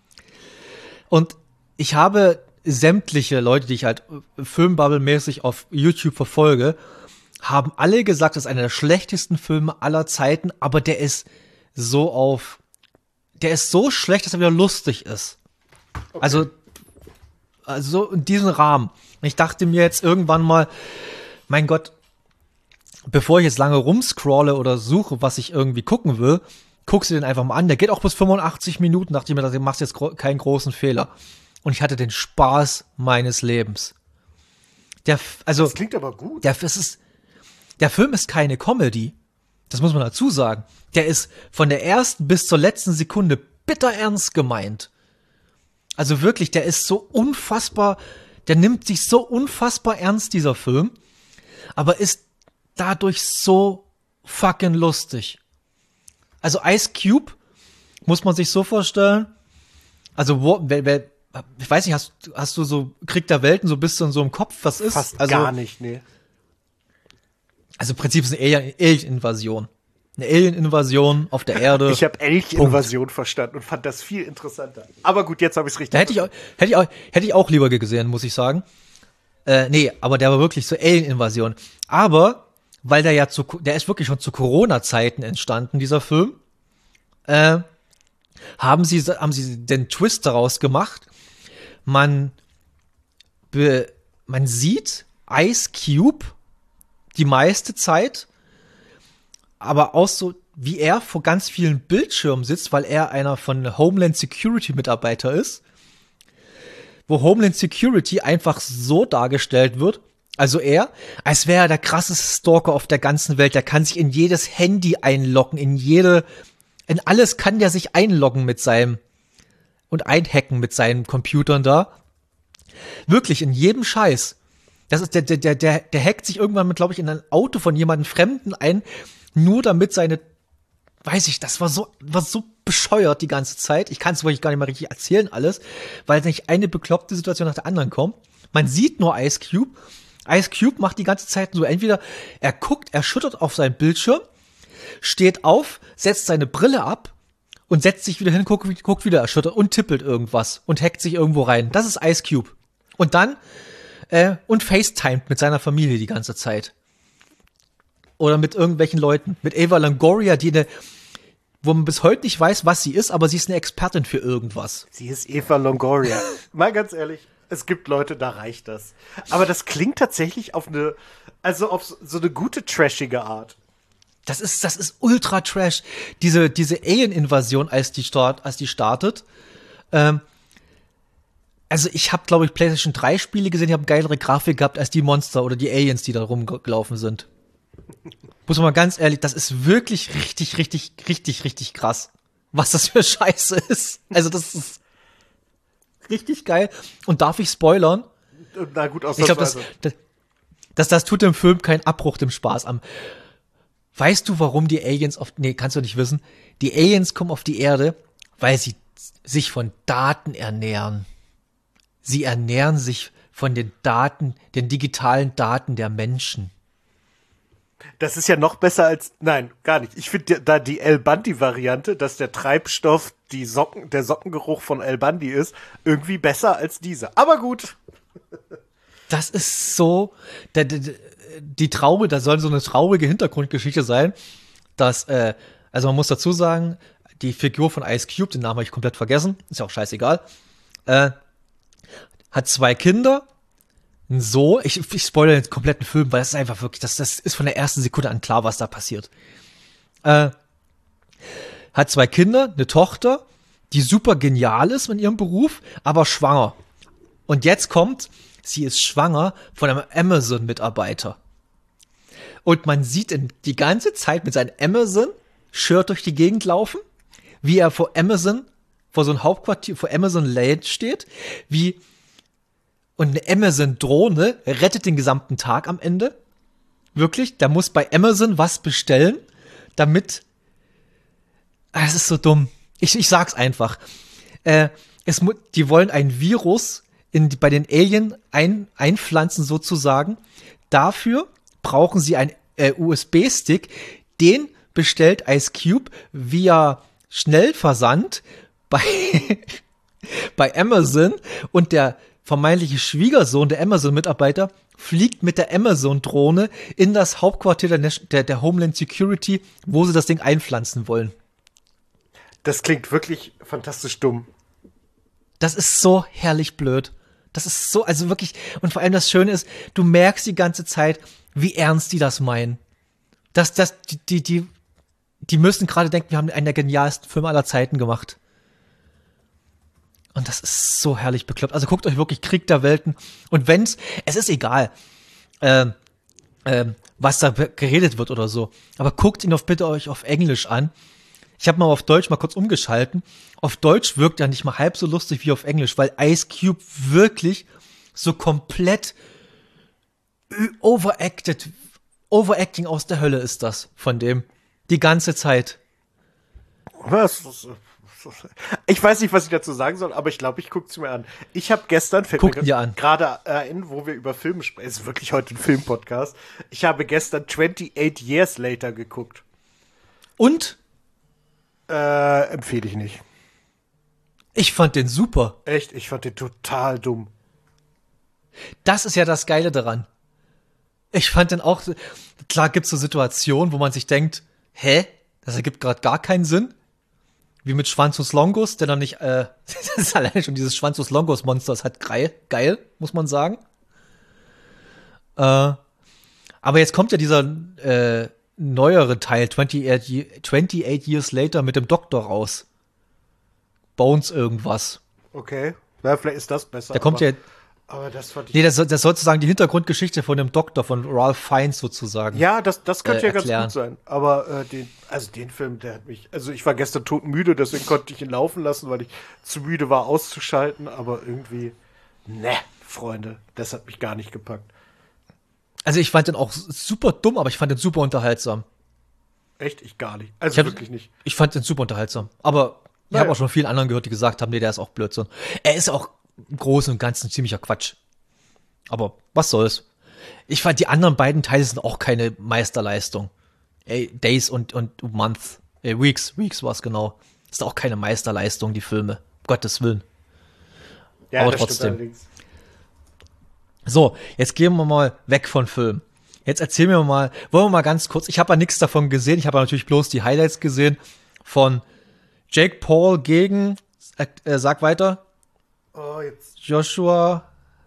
Und ich habe sämtliche Leute, die ich halt Filmbubble-mäßig auf YouTube verfolge, haben alle gesagt, das ist einer der schlechtesten Filme aller Zeiten, aber der ist so schlecht, dass er wieder lustig ist. Okay. Also in diesem Rahmen. Ich dachte mir jetzt irgendwann mal, mein Gott, bevor ich jetzt lange rumscrolle oder suche, was ich irgendwie gucken will, guckst du den einfach mal an. Der geht auch bis 85 Minuten, dachte ich mir, du machst jetzt keinen großen Fehler. Und ich hatte den Spaß meines Lebens. Das klingt aber gut. Der Film ist keine Comedy. Das muss man dazu sagen. Der ist von der ersten bis zur letzten Sekunde bitterernst gemeint. Also wirklich, der ist so unfassbar, der nimmt sich so unfassbar ernst, dieser Film, aber ist dadurch so fucking lustig. Also Ice Cube muss man sich so vorstellen, also ich weiß nicht, hast du so Krieg der Welten so bist du in so im Kopf, was ist? Fast gar nicht, nee. Also im Prinzip ist es eine Alien-Invasion. Eine Alien-Invasion auf der Erde. Ich habe Elch-Invasion verstanden und fand das viel interessanter. Aber gut, jetzt habe ich es richtig. Da hätte ich auch lieber gesehen, muss ich sagen. Nee, aber der war wirklich so Alien-Invasion. Aber, weil der ist wirklich schon zu Corona-Zeiten entstanden, dieser Film, haben sie den Twist daraus gemacht. Man sieht Ice Cube die meiste Zeit, aber auch so, wie er vor ganz vielen Bildschirmen sitzt, weil er einer von Homeland Security Mitarbeiter ist, wo Homeland Security einfach so dargestellt wird, also als wäre er der krasseste Stalker auf der ganzen Welt, der kann sich in jedes Handy einloggen, in alles kann der sich einloggen und einhacken mit seinen Computern da. Wirklich, in jedem Scheiß. Das ist der hackt sich irgendwann mit, glaube ich, in ein Auto von jemandem Fremden ein, nur damit das war so bescheuert die ganze Zeit. Ich kann es wirklich gar nicht mal richtig erzählen alles, weil nicht eine bekloppte Situation nach der anderen kommt. Man sieht nur Ice Cube. Ice Cube macht die ganze Zeit so, entweder er schüttert auf seinen Bildschirm, steht auf, setzt seine Brille ab und setzt sich wieder hin, guckt wieder, erschüttert und tippelt irgendwas und hackt sich irgendwo rein. Das ist Ice Cube. Und dann und FaceTimet mit seiner Familie die ganze Zeit. oder mit irgendwelchen Leuten. Mit Eva Longoria, wo man bis heute nicht weiß, was sie ist, aber sie ist eine Expertin für irgendwas. Sie ist Eva Longoria. Mal ganz ehrlich, es gibt Leute, da reicht das. Aber das klingt tatsächlich auf so eine gute, trashige Art. Das ist ultra trash. Diese Alien-Invasion, als die startet, also ich habe, glaube ich, PlayStation 3 Spiele gesehen, die haben geilere Grafik gehabt als die Monster oder die Aliens, die da rumgelaufen sind. Muss man mal ganz ehrlich, das ist wirklich richtig, richtig, richtig, richtig krass, was das für Scheiße ist. Also das ist richtig geil. Und darf ich spoilern? Na gut, ich glaube, das tut dem Film keinen Abbruch dem Spaß an. Weißt du, warum die Aliens kannst du nicht wissen. Die Aliens kommen auf die Erde, weil sie sich von Daten ernähren. Sie ernähren sich von den digitalen Daten der Menschen. Das ist ja noch besser nein, gar nicht. Ich finde da die El Bundy-Variante, dass der Treibstoff der Sockengeruch von El Bundy ist, irgendwie besser als diese. Aber gut. Das ist so, da soll so eine traurige Hintergrundgeschichte sein, dass, also man muss dazu sagen, die Figur von Ice Cube, den Namen habe ich komplett vergessen, ist ja auch scheißegal, hat 2 Kinder, so, ich spoilere den kompletten Film, weil das ist einfach wirklich, das ist von der ersten Sekunde an klar, was da passiert. Hat 2 Kinder, eine Tochter, die super genial ist in ihrem Beruf, aber schwanger. Und jetzt kommt, sie ist schwanger von einem Amazon-Mitarbeiter. Und man sieht ihn die ganze Zeit mit seinem Amazon-Shirt durch die Gegend laufen, wie er vor so einem Hauptquartier, vor Amazon Lane steht, und eine Amazon-Drohne rettet den gesamten Tag am Ende. Wirklich, da muss bei Amazon was bestellen, damit. Es ist so dumm. Ich sag's einfach. Die wollen ein Virus bei den Alien einpflanzen sozusagen. Dafür brauchen sie einen USB-Stick. Den bestellt Ice Cube via Schnellversand bei Amazon, und der vermeintliche Schwiegersohn der Amazon-Mitarbeiter fliegt mit der Amazon-Drohne in das Hauptquartier der Homeland Security, wo sie das Ding einpflanzen wollen. Das klingt wirklich fantastisch dumm. Das ist so herrlich blöd. Das ist so, also wirklich, und vor allem das Schöne ist, du merkst die ganze Zeit, wie ernst die das meinen. Die müssen gerade denken, wir haben einen der genialsten Filme aller Zeiten gemacht. Und das ist so herrlich bekloppt. Also guckt euch wirklich Krieg der Welten. Und es ist egal, was da geredet wird oder so. Aber guckt ihn bitte euch auf Englisch an. Ich habe mal auf Deutsch mal kurz umgeschalten. Auf Deutsch wirkt er nicht mal halb so lustig wie auf Englisch, weil Ice Cube wirklich so komplett Overacting aus der Hölle ist das von dem. Die ganze Zeit. Was? Ich weiß nicht, was ich dazu sagen soll, aber ich glaube, ich gucke es mir an. Ich habe gestern, gerade wo wir über Filme sprechen, ist wirklich heute ein Filmpodcast, ich habe gestern 28 Years Later geguckt. Und? Empfehle ich nicht. Ich fand den super. Echt? Ich fand den total dumm. Das ist ja das Geile daran. Ich fand den auch, klar gibt's so Situationen, wo man sich denkt, hä? Das ergibt gerade gar keinen Sinn. Wie mit Schwanzus Longus, der dann nicht, das ist alleine schon dieses Schwanzus Longus Monster, das hat geil, muss man sagen. Aber jetzt kommt ja dieser neuere Teil, 28 Years Later, mit dem Doktor raus. Bones irgendwas. Okay, ja, vielleicht ist das besser. Da kommt ja. Aber das fand ich. Nee, das sozusagen die Hintergrundgeschichte von dem Doktor, von Ralph Fiennes sozusagen. Ja, das könnte ja ganz gut sein. Aber den Film, der hat mich. Also ich war gestern todmüde, deswegen konnte ich ihn laufen lassen, weil ich zu müde war auszuschalten. Aber irgendwie, Freunde, das hat mich gar nicht gepackt. Also ich fand den auch super dumm, aber ich fand den super unterhaltsam. Echt? Ich gar nicht. Also wirklich nicht. Ich fand den super unterhaltsam. Aber ich habe auch schon vielen anderen gehört, die gesagt haben, nee, der ist auch Blödsinn. Er ist auch im Großen und Ganzen ziemlicher Quatsch. Aber was soll's. Ich fand, die anderen beiden Teile sind auch keine Meisterleistung. Days und Months. Weeks war's genau. Ist auch keine Meisterleistung, die Filme. Um Gottes Willen. Ja, aber trotzdem. So, jetzt gehen wir mal weg von Film. Jetzt erzähl mir mal, wollen wir mal ganz kurz, ich habe ja nichts davon gesehen, ich habe natürlich bloß die Highlights gesehen von Jake Paul gegen, sag weiter, Oh, jetzt. Joshua,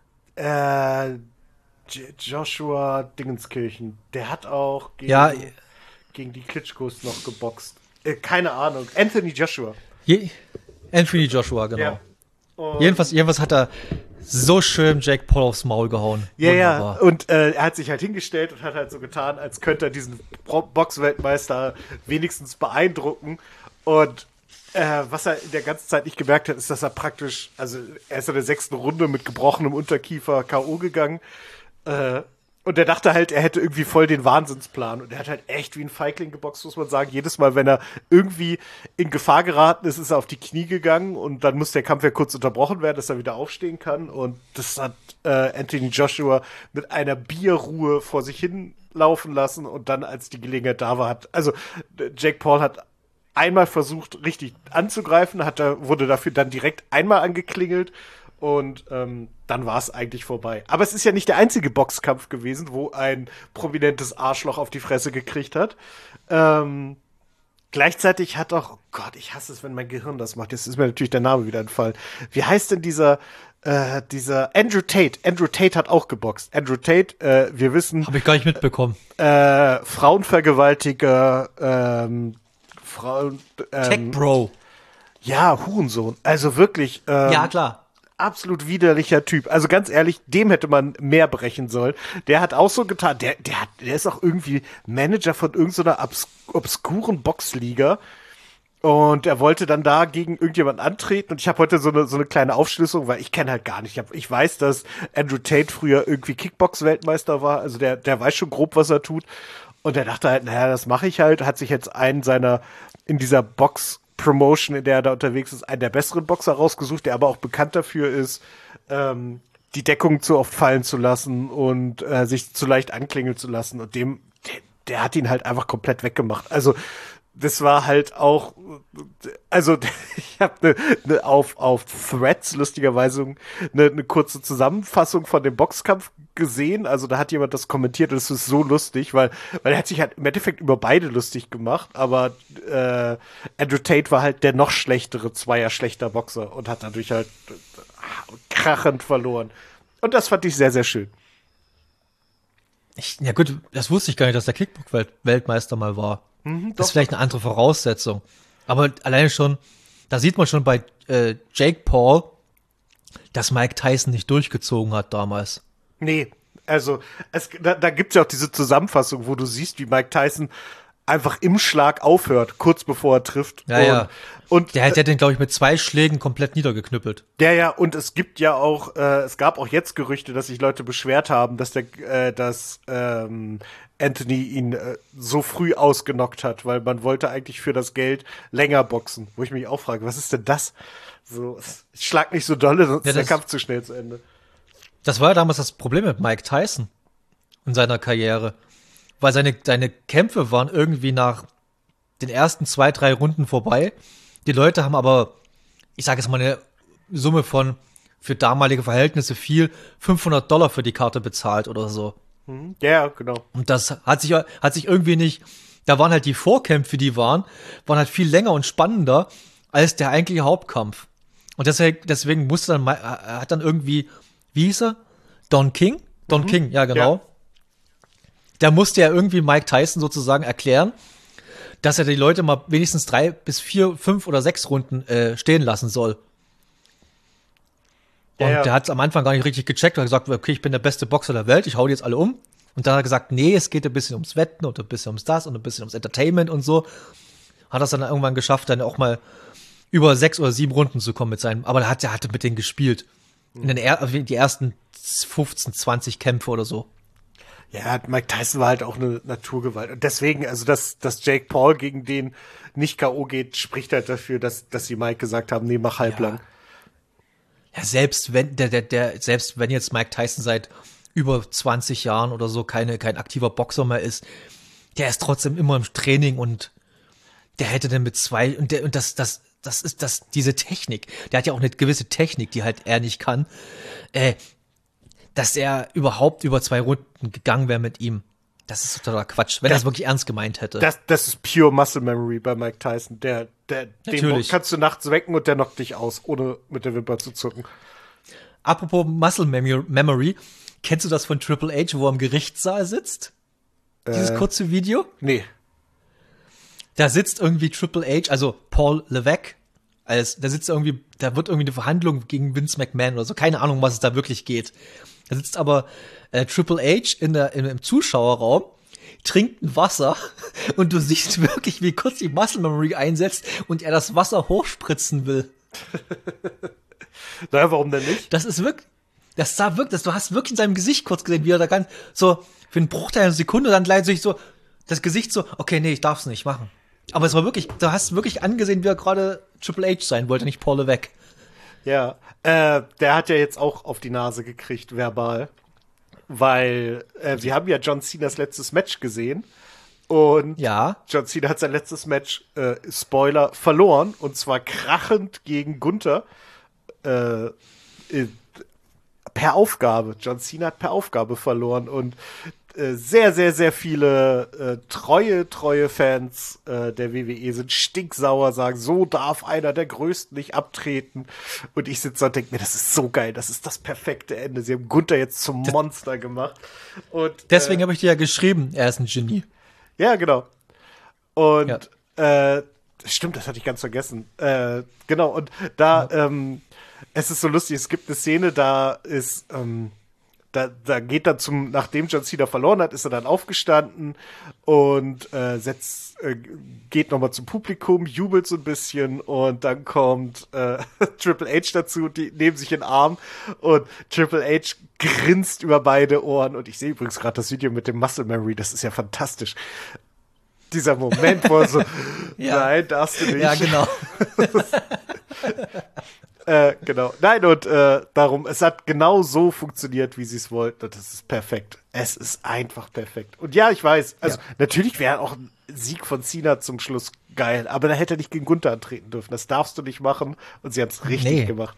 Joshua Dingenskirchen. Der hat auch ja, gegen die Klitschkos noch geboxt. Keine Ahnung. Anthony Joshua. Anthony Joshua, genau. Ja. Und Jedenfalls hat er so schön Jake Paul aufs Maul gehauen. ja, Wunderbar. und er hat sich halt hingestellt und hat halt so getan, als könnte er diesen Boxweltmeister wenigstens beeindrucken. Und was er in der ganzen Zeit nicht gemerkt hat, ist, dass er praktisch, also er ist in der 6. Runde mit gebrochenem Unterkiefer K.O. gegangen. Und er dachte halt, er hätte irgendwie voll den Wahnsinnsplan. Und er hat halt echt wie ein Feigling geboxt, muss man sagen. Jedes Mal, wenn er irgendwie in Gefahr geraten ist, ist er auf die Knie gegangen. Und dann muss der Kampf ja kurz unterbrochen werden, dass er wieder aufstehen kann. Und das hat Anthony Joshua mit einer Bierruhe vor sich hin laufen lassen. Und dann, als die Gelegenheit da war, Jake Paul hat einmal versucht, richtig anzugreifen, wurde dafür dann direkt einmal angeklingelt. Und dann war es eigentlich vorbei. Aber es ist ja nicht der einzige Boxkampf gewesen, wo ein prominentes Arschloch auf die Fresse gekriegt hat. Gleichzeitig hat auch, oh Gott, ich hasse es, wenn mein Gehirn das macht. Jetzt ist mir natürlich der Name wieder entfallen. Wie heißt denn dieser Andrew Tate? Andrew Tate hat auch geboxt. Andrew Tate, wir wissen. Habe ich gar nicht mitbekommen. Frauenvergewaltiger, Tech Bro. Ja, Hurensohn. Also wirklich. Ja, klar. Absolut widerlicher Typ. Also ganz ehrlich, dem hätte man mehr brechen sollen. Der hat auch so getan, der ist auch irgendwie Manager von irgendeiner obskuren Boxliga. Und er wollte dann da gegen irgendjemanden antreten. Und ich habe heute so eine kleine Aufschlüsselung, weil ich kenne halt gar nicht. Ich weiß, dass Andrew Tate früher irgendwie Kickbox-Weltmeister war. Also der weiß schon grob, was er tut. Und er dachte halt, naja, das mache ich halt. Hat sich jetzt in dieser Box-Promotion, in der er da unterwegs ist, einen der besseren Boxer rausgesucht, der aber auch bekannt dafür ist, die Deckung zu oft fallen zu lassen und sich zu leicht anklingeln zu lassen. Und der hat ihn halt einfach komplett weggemacht. Also das war halt auch, also ich habe auf Threads lustigerweise eine kurze Zusammenfassung von dem Boxkampf gesehen. Also da hat jemand das kommentiert und es ist so lustig, weil er hat sich halt im Endeffekt über beide lustig gemacht, aber Andrew Tate war halt der noch schlechtere, zweier schlechter Boxer und hat dadurch halt krachend verloren. Und das fand ich sehr, sehr schön. Ja gut, das wusste ich gar nicht, dass der Kickbox-Weltmeister mal war. Das ist vielleicht eine andere Voraussetzung. Aber alleine schon, da sieht man schon bei Jake Paul, dass Mike Tyson nicht durchgezogen hat damals. Nee, also da gibt's ja auch diese Zusammenfassung, wo du siehst, wie Mike Tyson einfach im Schlag aufhört, kurz bevor er trifft. Ja. Und der hat den, glaube ich, mit 2 Schlägen komplett niedergeknüppelt. Ja, und es gibt ja auch, es gab auch jetzt Gerüchte, dass sich Leute beschwert haben, dass Anthony ihn so früh ausgenockt hat, weil man wollte eigentlich für das Geld länger boxen. Wo ich mich auch frage, was ist denn das? So, ich schlag nicht so dolle, sonst ist der Kampf zu schnell zu Ende. Das war ja damals das Problem mit Mike Tyson in seiner Karriere. Weil seine Kämpfe waren irgendwie nach den ersten 2, 3 Runden vorbei. Die Leute haben aber, ich sage jetzt mal eine Summe von, für damalige Verhältnisse viel, $500 für die Karte bezahlt oder so. Ja, genau. Und das hat sich irgendwie nicht, da waren halt die Vorkämpfe, die waren halt viel länger und spannender als der eigentliche Hauptkampf. Und deswegen musste dann, hat dann irgendwie, wie hieß er? Don King? Don King, ja, genau. Ja. Der musste ja irgendwie Mike Tyson sozusagen erklären, dass er die Leute mal wenigstens 3 bis 4, 5 oder 6 Runden stehen lassen soll. Und der hat es am Anfang gar nicht richtig gecheckt, weil er gesagt, okay, ich bin der beste Boxer der Welt, ich hau die jetzt alle um. Und dann hat er gesagt, nee, es geht ein bisschen ums Wetten und ein bisschen ums das und ein bisschen ums Entertainment und so. Hat das dann irgendwann geschafft, dann auch mal über 6 oder 7 Runden zu kommen mit seinem, aber er hatte mit denen gespielt. In die ersten 15, 20 Kämpfe oder so. Ja, Mike Tyson war halt auch eine Naturgewalt. Und deswegen, also dass Jake Paul gegen den nicht K.O. geht, spricht halt dafür, dass sie Mike gesagt haben, nee, mach halblang. Ja, selbst wenn selbst wenn jetzt Mike Tyson seit über 20 Jahren oder so kein aktiver Boxer mehr ist, der ist trotzdem immer im Training und der hätte dann mit 2 und das ist diese Technik. Der hat ja auch eine gewisse Technik, die halt er nicht kann. Dass er überhaupt über 2 Runden gegangen wäre mit ihm. Das ist totaler Quatsch, wenn er es wirklich ernst gemeint hätte. Das ist pure Muscle Memory bei Mike Tyson. Den kannst du nachts wecken und der knockt dich aus, ohne mit der Wimper zu zucken. Apropos Muscle Memory, kennst du das von Triple H, wo er im Gerichtssaal sitzt? Dieses kurze Video? Nee. Da sitzt irgendwie Triple H, also Paul Levesque, da wird irgendwie eine Verhandlung gegen Vince McMahon oder so, keine Ahnung, was es da wirklich geht. Da sitzt aber Triple H im Zuschauerraum, trinkt ein Wasser und du siehst wirklich, wie kurz die Muscle Memory einsetzt und er das Wasser hochspritzen will. Naja, warum denn nicht? Du hast wirklich in seinem Gesicht kurz gesehen, wie er da ganz so für einen Bruchteil einer Sekunde dann gleich sich so das Gesicht so, okay, nee, ich darf's nicht machen. Aber es war wirklich, du hast wirklich angesehen, wie er gerade Triple H sein wollte, nicht Paul Levesque. Ja, der hat ja jetzt auch auf die Nase gekriegt, verbal. Weil wir haben ja John Cenas letztes Match gesehen. Und ja. John Cena hat sein letztes Match, Spoiler, verloren. Und zwar krachend gegen Gunther. Per Aufgabe. John Cena hat per Aufgabe verloren. Und sehr, sehr, sehr viele treue Fans der WWE sind stinksauer, sagen, so darf einer der Größten nicht abtreten. Und ich sitze da und denke mir, das ist so geil, das ist das perfekte Ende. Sie haben Gunther jetzt zum Monster gemacht. Und deswegen habe ich dir ja geschrieben, er ist ein Genie. Ja, genau. Und stimmt, das hatte ich ganz vergessen. Genau, und da, es ist so lustig, es gibt eine Szene, da ist Da geht dann nachdem John Cena verloren hat, ist er dann aufgestanden und geht nochmal zum Publikum, jubelt so ein bisschen und dann kommt Triple H dazu, die nehmen sich in den Arm und Triple H grinst über beide Ohren und ich sehe übrigens gerade das Video mit dem Muscle Memory, das ist ja fantastisch. Dieser Moment, wo er so, nein, darfst du nicht. Ja, genau. Genau. Nein, und darum, es hat genau so funktioniert, wie sie es wollten. Und das ist perfekt. Es ist einfach perfekt. Und ja, ich weiß, also natürlich wäre auch ein Sieg von Cena zum Schluss geil, aber da hätte er nicht gegen Gunther antreten dürfen. Das darfst du nicht machen. Und sie haben es richtig gemacht.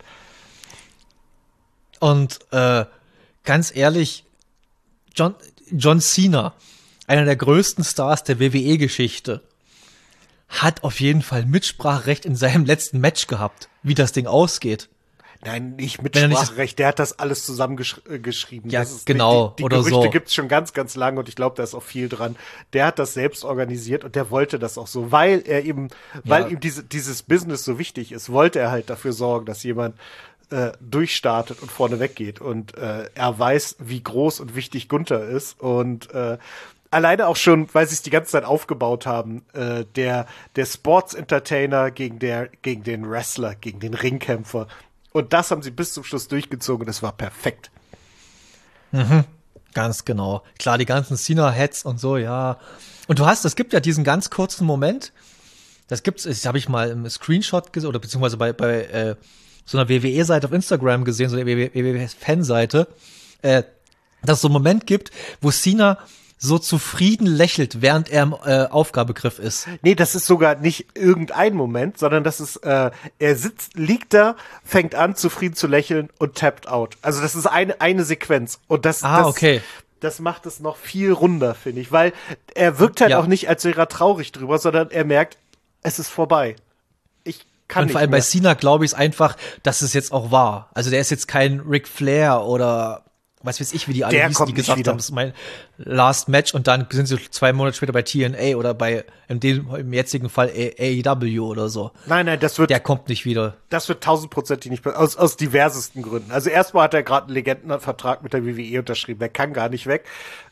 Und ganz ehrlich, John Cena, einer der größten Stars der WWE-Geschichte, hat auf jeden Fall Mitspracherecht in seinem letzten Match gehabt, wie das Ding ausgeht. Nein, nicht Mitspracherecht, der hat das alles zusammengeschrieben. Ja, genau, die oder Gerüchte so. Gibt's schon ganz, ganz lange und ich glaube, da ist auch viel dran. Der hat das selbst organisiert und der wollte das auch so, weil ihm dieses Business so wichtig ist, wollte er halt dafür sorgen, dass jemand durchstartet und vorne weggeht. Und er weiß, wie groß und wichtig Gunther ist und alleine auch schon, weil sie es die ganze Zeit aufgebaut haben, der Sports Entertainer gegen den Wrestler, gegen den Ringkämpfer. Und das haben sie bis zum Schluss durchgezogen und es war perfekt. Mhm, ganz genau. Klar, die ganzen Cena-Heads und so, ja. Und es gibt ja diesen ganz kurzen Moment, das habe ich mal im Screenshot gesehen, oder beziehungsweise bei so einer WWE-Seite auf Instagram gesehen, so eine WWE-Fanseite, dass es so einen Moment gibt, wo Cena so zufrieden lächelt, während er im Aufgabegriff ist. Nee, das ist sogar nicht irgendein Moment, sondern das ist, er liegt da, fängt an, zufrieden zu lächeln und tappt out. Also das ist eine Sequenz. Und das macht es noch viel runder, finde ich, weil er wirkt halt auch nicht, als wäre er traurig drüber, sondern er merkt, es ist vorbei. Ich kann nicht Und vor allem mehr. bei Cena glaube ich es einfach, dass es jetzt auch war. Also der ist jetzt kein Ric Flair oder was weiß ich, wie die alle hießen, die gesagt haben, das ist mein Last Match und dann sind sie 2 Monate später bei TNA oder bei im jetzigen Fall AEW oder so. Nein, der kommt nicht wieder. Das wird 1000%ig nicht aus diversesten Gründen. Also erstmal hat er gerade einen Legendenvertrag mit der WWE unterschrieben, der kann gar nicht weg.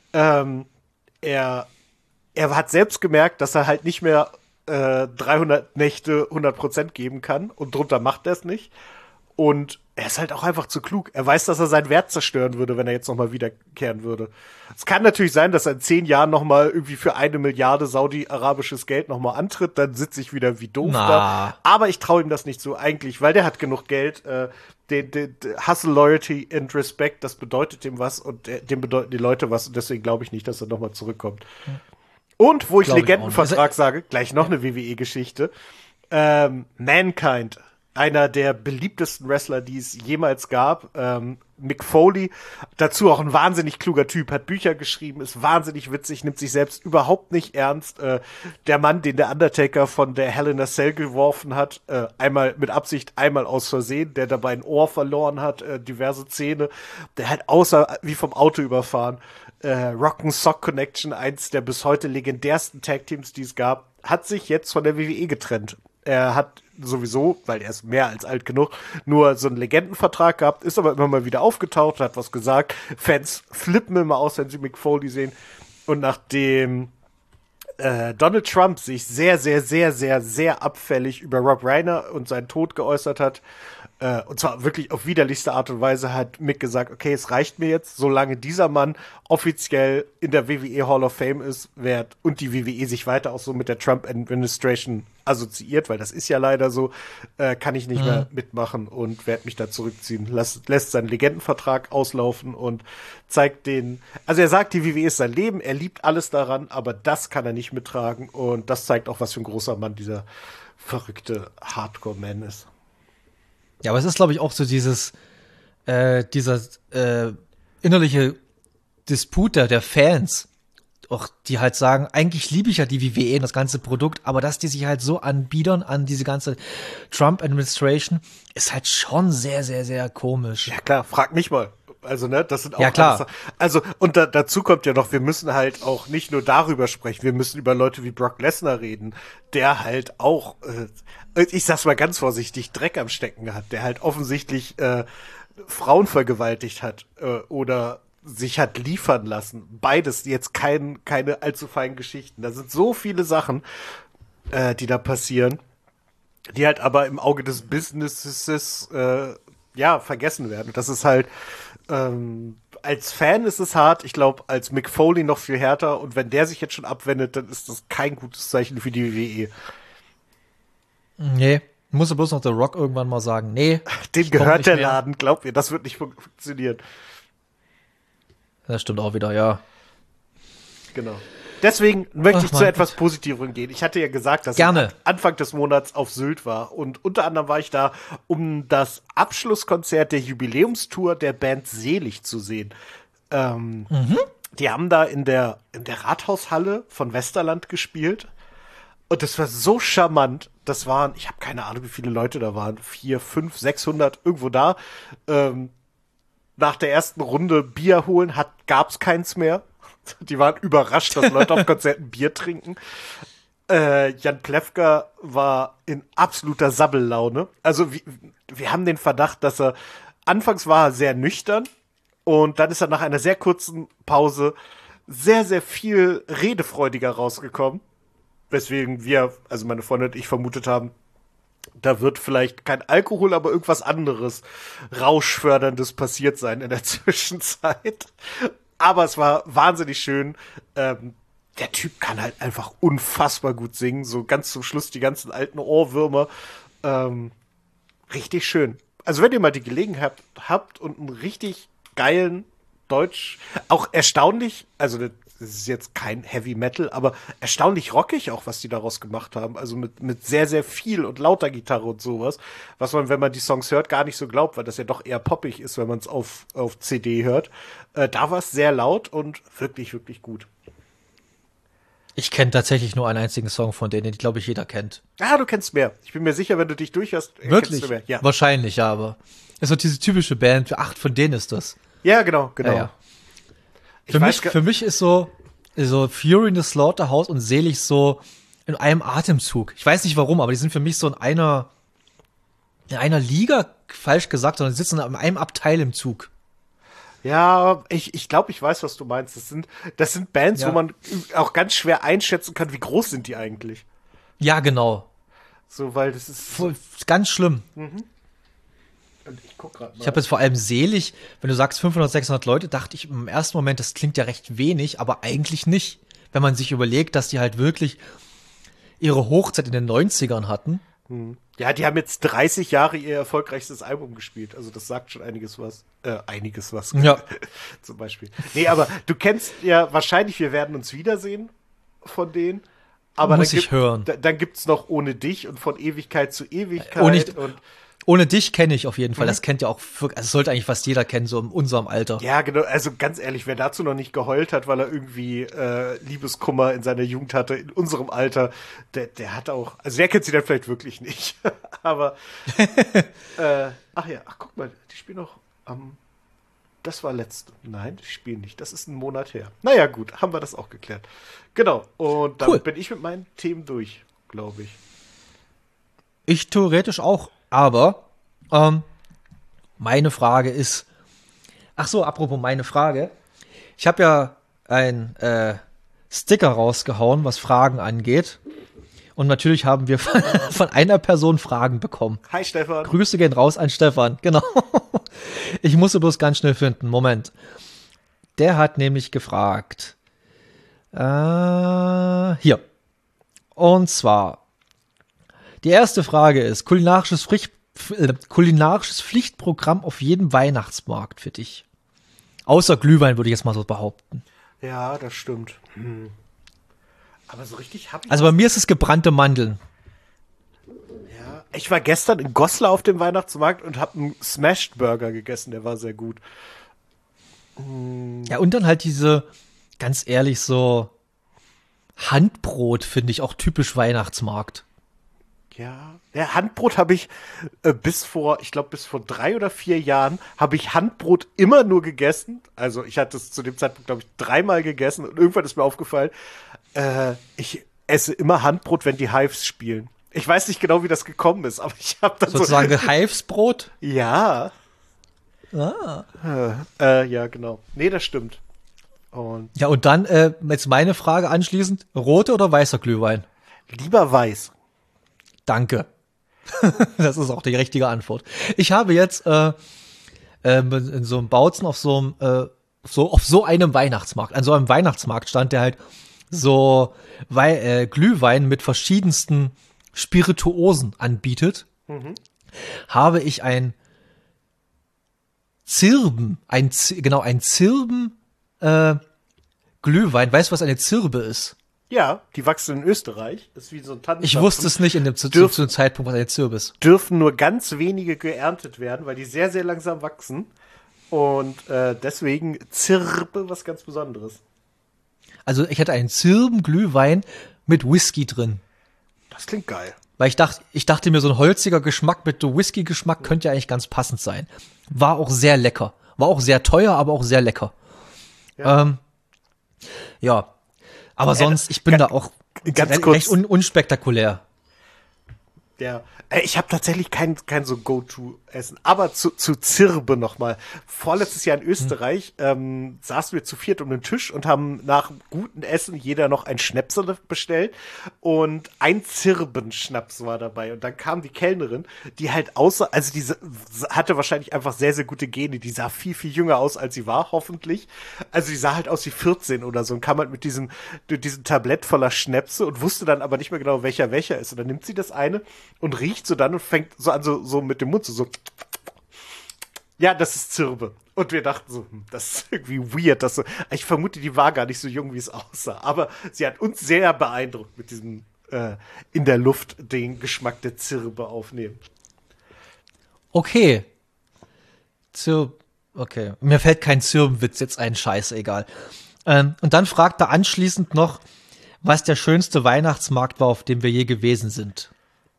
Er hat selbst gemerkt, dass er halt nicht mehr 300 Nächte 100% geben kann und drunter macht er es nicht. Und er ist halt auch einfach zu klug. Er weiß, dass er seinen Wert zerstören würde, wenn er jetzt nochmal wiederkehren würde. Es kann natürlich sein, dass er in 10 Jahren nochmal irgendwie für 1 Milliarde saudi-arabisches Geld nochmal antritt. Dann sitze ich wieder wie doof da. Aber ich traue ihm das nicht so eigentlich, weil der hat genug Geld. Hustle, Loyalty and Respect, das bedeutet dem was und dem bedeuten die Leute was. Und deswegen glaube ich nicht, dass er nochmal zurückkommt. Und wo ich Legendenvertrag sage, gleich noch eine WWE-Geschichte. Mankind. Einer der beliebtesten Wrestler, die es jemals gab, Mick Foley, dazu auch ein wahnsinnig kluger Typ, hat Bücher geschrieben, ist wahnsinnig witzig, nimmt sich selbst überhaupt nicht ernst. Der Mann, den der Undertaker von der Hell in a Cell geworfen hat, einmal mit Absicht, einmal aus Versehen, der dabei ein Ohr verloren hat, diverse Zähne, der halt außer wie vom Auto überfahren. Rock'n'Sock Connection, eins der bis heute legendärsten Tag-Teams, die es gab, hat sich jetzt von der WWE getrennt. Er hat sowieso, weil er ist mehr als alt genug, nur so einen Legendenvertrag gehabt, ist aber immer mal wieder aufgetaucht, hat was gesagt. Fans flippen immer aus, wenn sie Mick Foley sehen. Und nachdem Donald Trump sich sehr, sehr, sehr, sehr, sehr abfällig über Rob Reiner und seinen Tod geäußert hat, und zwar wirklich auf widerlichste Art und Weise, hat Mick gesagt, okay, es reicht mir jetzt, solange dieser Mann offiziell in der WWE Hall of Fame ist, und die WWE sich weiter auch so mit der Trump Administration assoziiert, weil das ist ja leider so, kann ich nicht mehr mitmachen und werde mich da zurückziehen. Lässt seinen Legendenvertrag auslaufen und zeigt also er sagt, die WWE ist sein Leben, er liebt alles daran, aber das kann er nicht mittragen und das zeigt auch, was für ein großer Mann dieser verrückte Hardcore-Man ist. Ja, aber es ist, glaube ich, auch so dieser innerliche Disput der Fans, auch die halt sagen, eigentlich liebe ich ja die WWE und das ganze Produkt, aber dass die sich halt so anbiedern an diese ganze Trump-Administration, ist halt schon sehr, sehr, sehr komisch. Ja klar, frag mich mal. Also, ne, das sind auch ja, klar. Also, und dazu kommt ja noch, wir müssen halt auch nicht nur darüber sprechen, wir müssen über Leute wie Brock Lesnar reden, der halt auch, ich sag's mal ganz vorsichtig, Dreck am Stecken hat, der halt offensichtlich Frauen vergewaltigt hat oder sich hat liefern lassen. Beides jetzt keine allzu feinen Geschichten. Da sind so viele Sachen, die da passieren, die halt aber im Auge des Businesses vergessen werden. Das ist halt als Fan ist es hart. Ich glaube, als Mick Foley noch viel härter. Und wenn der sich jetzt schon abwendet, dann ist das kein gutes Zeichen für die WWE. Nee, muss bloß noch The Rock irgendwann mal sagen, nee. Dem gehört der Laden, glaub mir, das wird nicht funktionieren. Das stimmt auch wieder, ja. Genau. Deswegen möchte ich zu etwas Positivem gehen. Ich hatte ja gesagt, dass ich Anfang des Monats auf Sylt war. Und unter anderem war ich da, um das Abschlusskonzert der Jubiläumstour der Band Selig zu sehen. Die haben da in der Rathaushalle von Westerland gespielt. Und das war so charmant. Das waren, ich habe keine Ahnung, wie viele Leute da waren. 400, 500, 600, irgendwo da. Nach der ersten Runde Bier holen gab's keins mehr. Die waren überrascht, dass Leute auf Konzerten Bier trinken. Jan Plewka war in absoluter Sabbellaune. Also wir haben den Verdacht, dass anfangs war er sehr nüchtern und dann ist er nach einer sehr kurzen Pause sehr, sehr viel redefreudiger rausgekommen. Weswegen also meine Freundin und ich vermutet haben, da wird vielleicht kein Alkohol, aber irgendwas anderes Rauschförderndes passiert sein in der Zwischenzeit. Aber es war wahnsinnig schön. Der Typ kann halt einfach unfassbar gut singen. So ganz zum Schluss die ganzen alten Ohrwürmer. Richtig schön. Also wenn ihr mal die Gelegenheit habt und einen richtig geilen Deutsch, auch erstaunlich, also das ist jetzt kein Heavy Metal, aber erstaunlich rockig auch, was die daraus gemacht haben. Also mit sehr, sehr viel und lauter Gitarre und sowas. Was man, wenn man die Songs hört, gar nicht so glaubt, weil das ja doch eher poppig ist, wenn man es auf CD hört. Da war es sehr laut und wirklich, wirklich gut. Ich kenne tatsächlich nur einen einzigen Song von denen, den, glaube ich, jeder kennt. Ah, du kennst mehr. Ich bin mir sicher, wenn du dich durchhörst, wirklich? Kennst du mehr. Ja. Wahrscheinlich, ja, aber es ist doch diese typische Band. 8 von denen ist das. Ja, genau. Ja. Für mich ist so Fury in the Slaughterhouse und Selig so in einem Atemzug. Ich weiß nicht warum, aber die sind für mich so in einer Liga, falsch gesagt, sondern die sitzen in einem Abteil im Zug. Ja, ich glaube, ich weiß, was du meinst. Das sind Bands, wo man auch ganz schwer einschätzen kann, wie groß sind die eigentlich. Ja, genau. So, weil das ist ganz schlimm. Mhm. Ich guck grad mal. Ich habe jetzt vor allem Selig, wenn du sagst 500, 600 Leute, dachte ich im ersten Moment, das klingt ja recht wenig, aber eigentlich nicht. Wenn man sich überlegt, dass die halt wirklich ihre Hochzeit in den 90ern hatten. Ja, die haben jetzt 30 Jahre ihr erfolgreichstes Album gespielt. Also das sagt schon einiges was. Ja. Zum Beispiel. Nee, aber du kennst ja wahrscheinlich, wir werden uns wiedersehen von denen. Aber muss ich hören. Dann gibt's noch Ohne dich und von Ewigkeit zu Ewigkeit. Ohne dich kenne ich auf jeden Fall. Das kennt ja auch, das sollte eigentlich fast jeder kennen, so in unserem Alter. Ja, genau. Also ganz ehrlich, wer dazu noch nicht geheult hat, weil er irgendwie Liebeskummer in seiner Jugend hatte, in unserem Alter, der hat auch, also der kennt sie dann vielleicht wirklich nicht. Aber, ach guck mal, die spielen noch das war Nein, die spielen nicht. Das ist ein Monat her. Naja, gut, haben wir das auch geklärt. Genau. Und damit bin ich mit meinen Themen durch, glaube ich. Ich theoretisch auch, aber meine Frage ist, ach so, apropos meine Frage. Ich habe ja ein Sticker rausgehauen, was Fragen angeht. Und natürlich haben wir von einer Person Fragen bekommen. Hi Stefan. Grüße gehen raus an Stefan, genau. Ich musste bloß ganz schnell finden. Moment. Der hat nämlich gefragt. Hier. Und zwar, die erste Frage ist, kulinarisches Pflichtprogramm auf jedem Weihnachtsmarkt für dich. Außer Glühwein, würde ich jetzt mal so behaupten. Ja, das stimmt. Aber so richtig habe ich... Also bei mir ist es gebrannte Mandeln. Ja, ich war gestern in Goslar auf dem Weihnachtsmarkt und habe einen Smashed Burger gegessen, der war sehr gut. Ja, und dann halt diese, ganz ehrlich, so Handbrot finde ich auch typisch Weihnachtsmarkt. Ja, Handbrot habe ich bis vor 3 oder 4 Jahren habe ich Handbrot immer nur gegessen. Also ich hatte es zu dem Zeitpunkt, glaube ich, 3-mal gegessen und irgendwann ist mir aufgefallen, ich esse immer Handbrot, wenn die Hives spielen. Ich weiß nicht genau, wie das gekommen ist, aber ich habe dann sozusagen Hives-Brot? Ja. Ah. Ja, genau. Nee, das stimmt. Und ja, und dann jetzt meine Frage anschließend, rote oder weißer Glühwein? Lieber weiß. Danke. Das ist auch die richtige Antwort. Ich habe jetzt in so einem Bautzen auf so einem Weihnachtsmarkt, an so einem Weihnachtsmarkt stand, der halt so Glühwein mit verschiedensten Spirituosen anbietet, habe ich ein Zirben Glühwein. Weißt du, was eine Zirbe ist? Ja, die wachsen in Österreich. Das ist wie so ein Tannenzapfen. Ich wusste es nicht zu dem Zeitpunkt, was eine Zirbe ist. Dürfen nur ganz wenige geerntet werden, weil die sehr, sehr langsam wachsen. Und deswegen Zirbe was ganz Besonderes. Also ich hatte einen Zirbenglühwein mit Whisky drin. Das klingt geil. Weil ich dachte mir, so ein holziger Geschmack mit so Whisky-Geschmack könnte ja eigentlich ganz passend sein. War auch sehr lecker. War auch sehr teuer, aber auch sehr lecker. Ja. Aber sonst, ich bin da auch recht unspektakulär. Ja, ich habe tatsächlich kein so Go-To-Essen. Aber zu Zirbe nochmal. Vorletztes Jahr in Österreich saßen wir zu viert um den Tisch und haben nach gutem Essen jeder noch ein Schnäpsel bestellt. Und ein Zirbenschnaps war dabei. Und dann kam die Kellnerin, die halt hatte wahrscheinlich einfach sehr, sehr gute Gene. Die sah viel, viel jünger aus, als sie war, hoffentlich. Also die sah halt aus wie 14 oder so und kam halt mit diesem Tablett voller Schnäpse und wusste dann aber nicht mehr genau, welcher ist. Und dann nimmt sie das eine und riecht so dann und fängt so an, so mit dem Mund so. Ja, das ist Zirbe. Und wir dachten so, das ist irgendwie weird. Ich vermute, die war gar nicht so jung, wie es aussah. Aber sie hat uns sehr beeindruckt mit diesem in der Luft den Geschmack der Zirbe aufnehmen. Okay. Okay. Mir fällt kein Zirbenwitz jetzt ein, scheiße, egal. Und dann fragt er anschließend noch, was der schönste Weihnachtsmarkt war, auf dem wir je gewesen sind.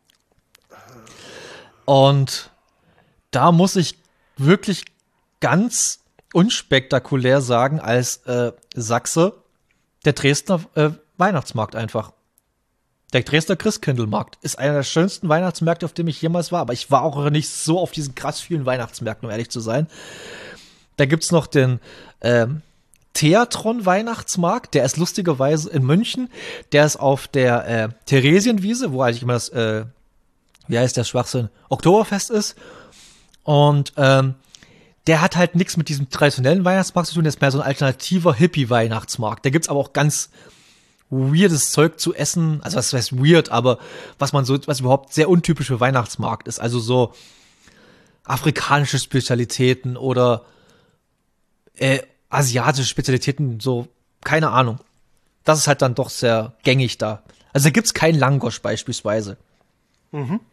Und da muss ich wirklich ganz unspektakulär sagen, als Sachse, der Dresdner Weihnachtsmarkt einfach. Der Dresdner Christkindlmarkt ist einer der schönsten Weihnachtsmärkte, auf dem ich jemals war. Aber ich war auch nicht so auf diesen krass vielen Weihnachtsmärkten, um ehrlich zu sein. Da gibt's noch den Theatron-Weihnachtsmarkt, der ist lustigerweise in München. Der ist auf der Theresienwiese, wo eigentlich immer das wie heißt der Schwachsinn, Oktoberfest ist. Und der hat halt nichts mit diesem traditionellen Weihnachtsmarkt zu tun, der ist mehr so ein alternativer Hippie-Weihnachtsmarkt. Da gibt's aber auch ganz weirdes Zeug zu essen, also was heißt weird, aber was überhaupt sehr untypisch für Weihnachtsmarkt ist. Also so afrikanische Spezialitäten oder asiatische Spezialitäten, so, keine Ahnung. Das ist halt dann doch sehr gängig da. Also da gibt's keinen Langosch beispielsweise.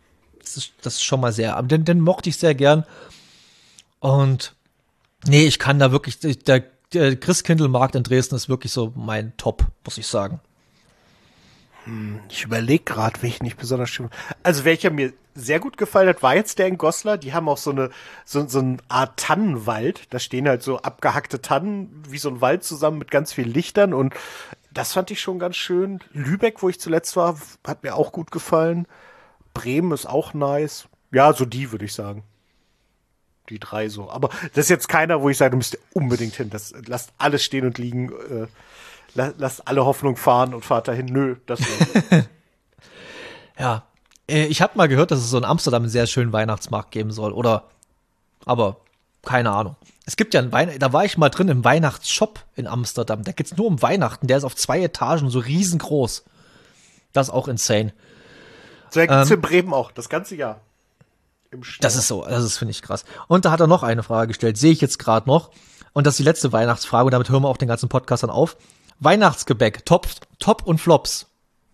Das ist schon mal sehr, aber den mochte ich sehr gern. Und nee, ich kann da wirklich, der Christkindlmarkt in Dresden ist wirklich so mein Top, muss ich sagen. Ich überlege gerade, welchen nicht besonders schön. Also welcher mir sehr gut gefallen hat, war jetzt der in Goslar. Die haben auch so eine Art Tannenwald. Da stehen halt so abgehackte Tannen wie so ein Wald zusammen mit ganz vielen Lichtern und das fand ich schon ganz schön. Lübeck, wo ich zuletzt war, hat mir auch gut gefallen. Bremen ist auch nice. Ja, so die würde ich sagen. Die drei so. Aber das ist jetzt keiner, wo ich sage, du müsst unbedingt hin. Lasst alles stehen und liegen. Lasst alle Hoffnung fahren und fahrt dahin. Nö, das nicht. Ja, ich habe mal gehört, dass es so in Amsterdam einen sehr schönen Weihnachtsmarkt geben soll. Aber keine Ahnung. Es gibt ja da war ich mal drin im Weihnachtsshop in Amsterdam. Da geht's nur um Weihnachten. Der ist auf 2 Etagen, so riesengroß. Das ist auch insane. So gibt's in Bremen auch, das ganze Jahr. Das finde ich krass. Und da hat er noch eine Frage gestellt, sehe ich jetzt gerade noch. Und das ist die letzte Weihnachtsfrage und damit hören wir auch den ganzen Podcast dann auf. Weihnachtsgebäck, Top und Flops.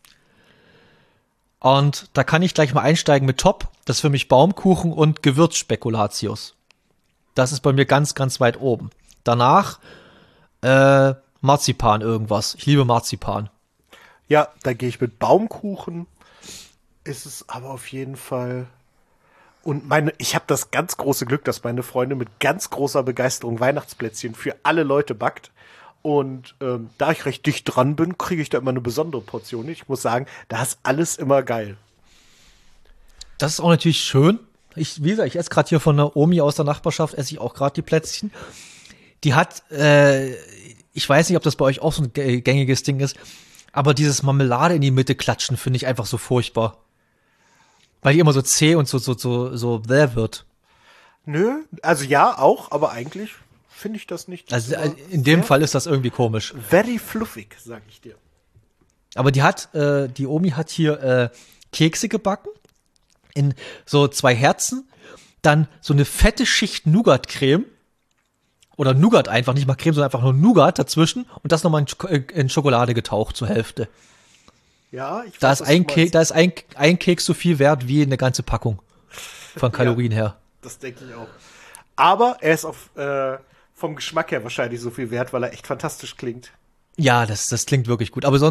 Und da kann ich gleich mal einsteigen mit Top. Das ist für mich Baumkuchen und Gewürzspekulatius. Das ist bei mir ganz, ganz weit oben. Danach Marzipan irgendwas. Ich liebe Marzipan. Ja, da gehe ich mit Baumkuchen. Ist es aber auf jeden Fall. Und ich habe das ganz große Glück, dass meine Freundin mit ganz großer Begeisterung Weihnachtsplätzchen für alle Leute backt. Und da ich recht dicht dran bin, kriege ich da immer eine besondere Portion. Ich muss sagen, da ist alles immer geil. Das ist auch natürlich schön. Wie gesagt, ich esse gerade hier von einer Omi aus der Nachbarschaft, esse ich auch gerade die Plätzchen. Die hat, ich weiß nicht, ob das bei euch auch so ein gängiges Ding ist, aber dieses Marmelade in die Mitte klatschen finde ich einfach so furchtbar. Weil die immer so zäh und so bläh wird. Nö, also ja, auch, aber eigentlich finde ich das nicht. Also in dem Fall ist das irgendwie komisch. Very fluffig, sag ich dir. Aber die Omi hat hier Kekse gebacken in so 2 Herzen, dann so eine fette Schicht Nougat-Creme oder Nougat einfach, nicht mal Creme, sondern einfach nur Nougat dazwischen und das nochmal in Schokolade getaucht zur Hälfte. Ja, ich weiß, da ist ein Keks so viel wert wie eine ganze Packung von Kalorien her. Das denke ich auch. Aber er ist vom Geschmack her wahrscheinlich so viel wert, weil er echt fantastisch klingt. Ja, das klingt wirklich gut. Aber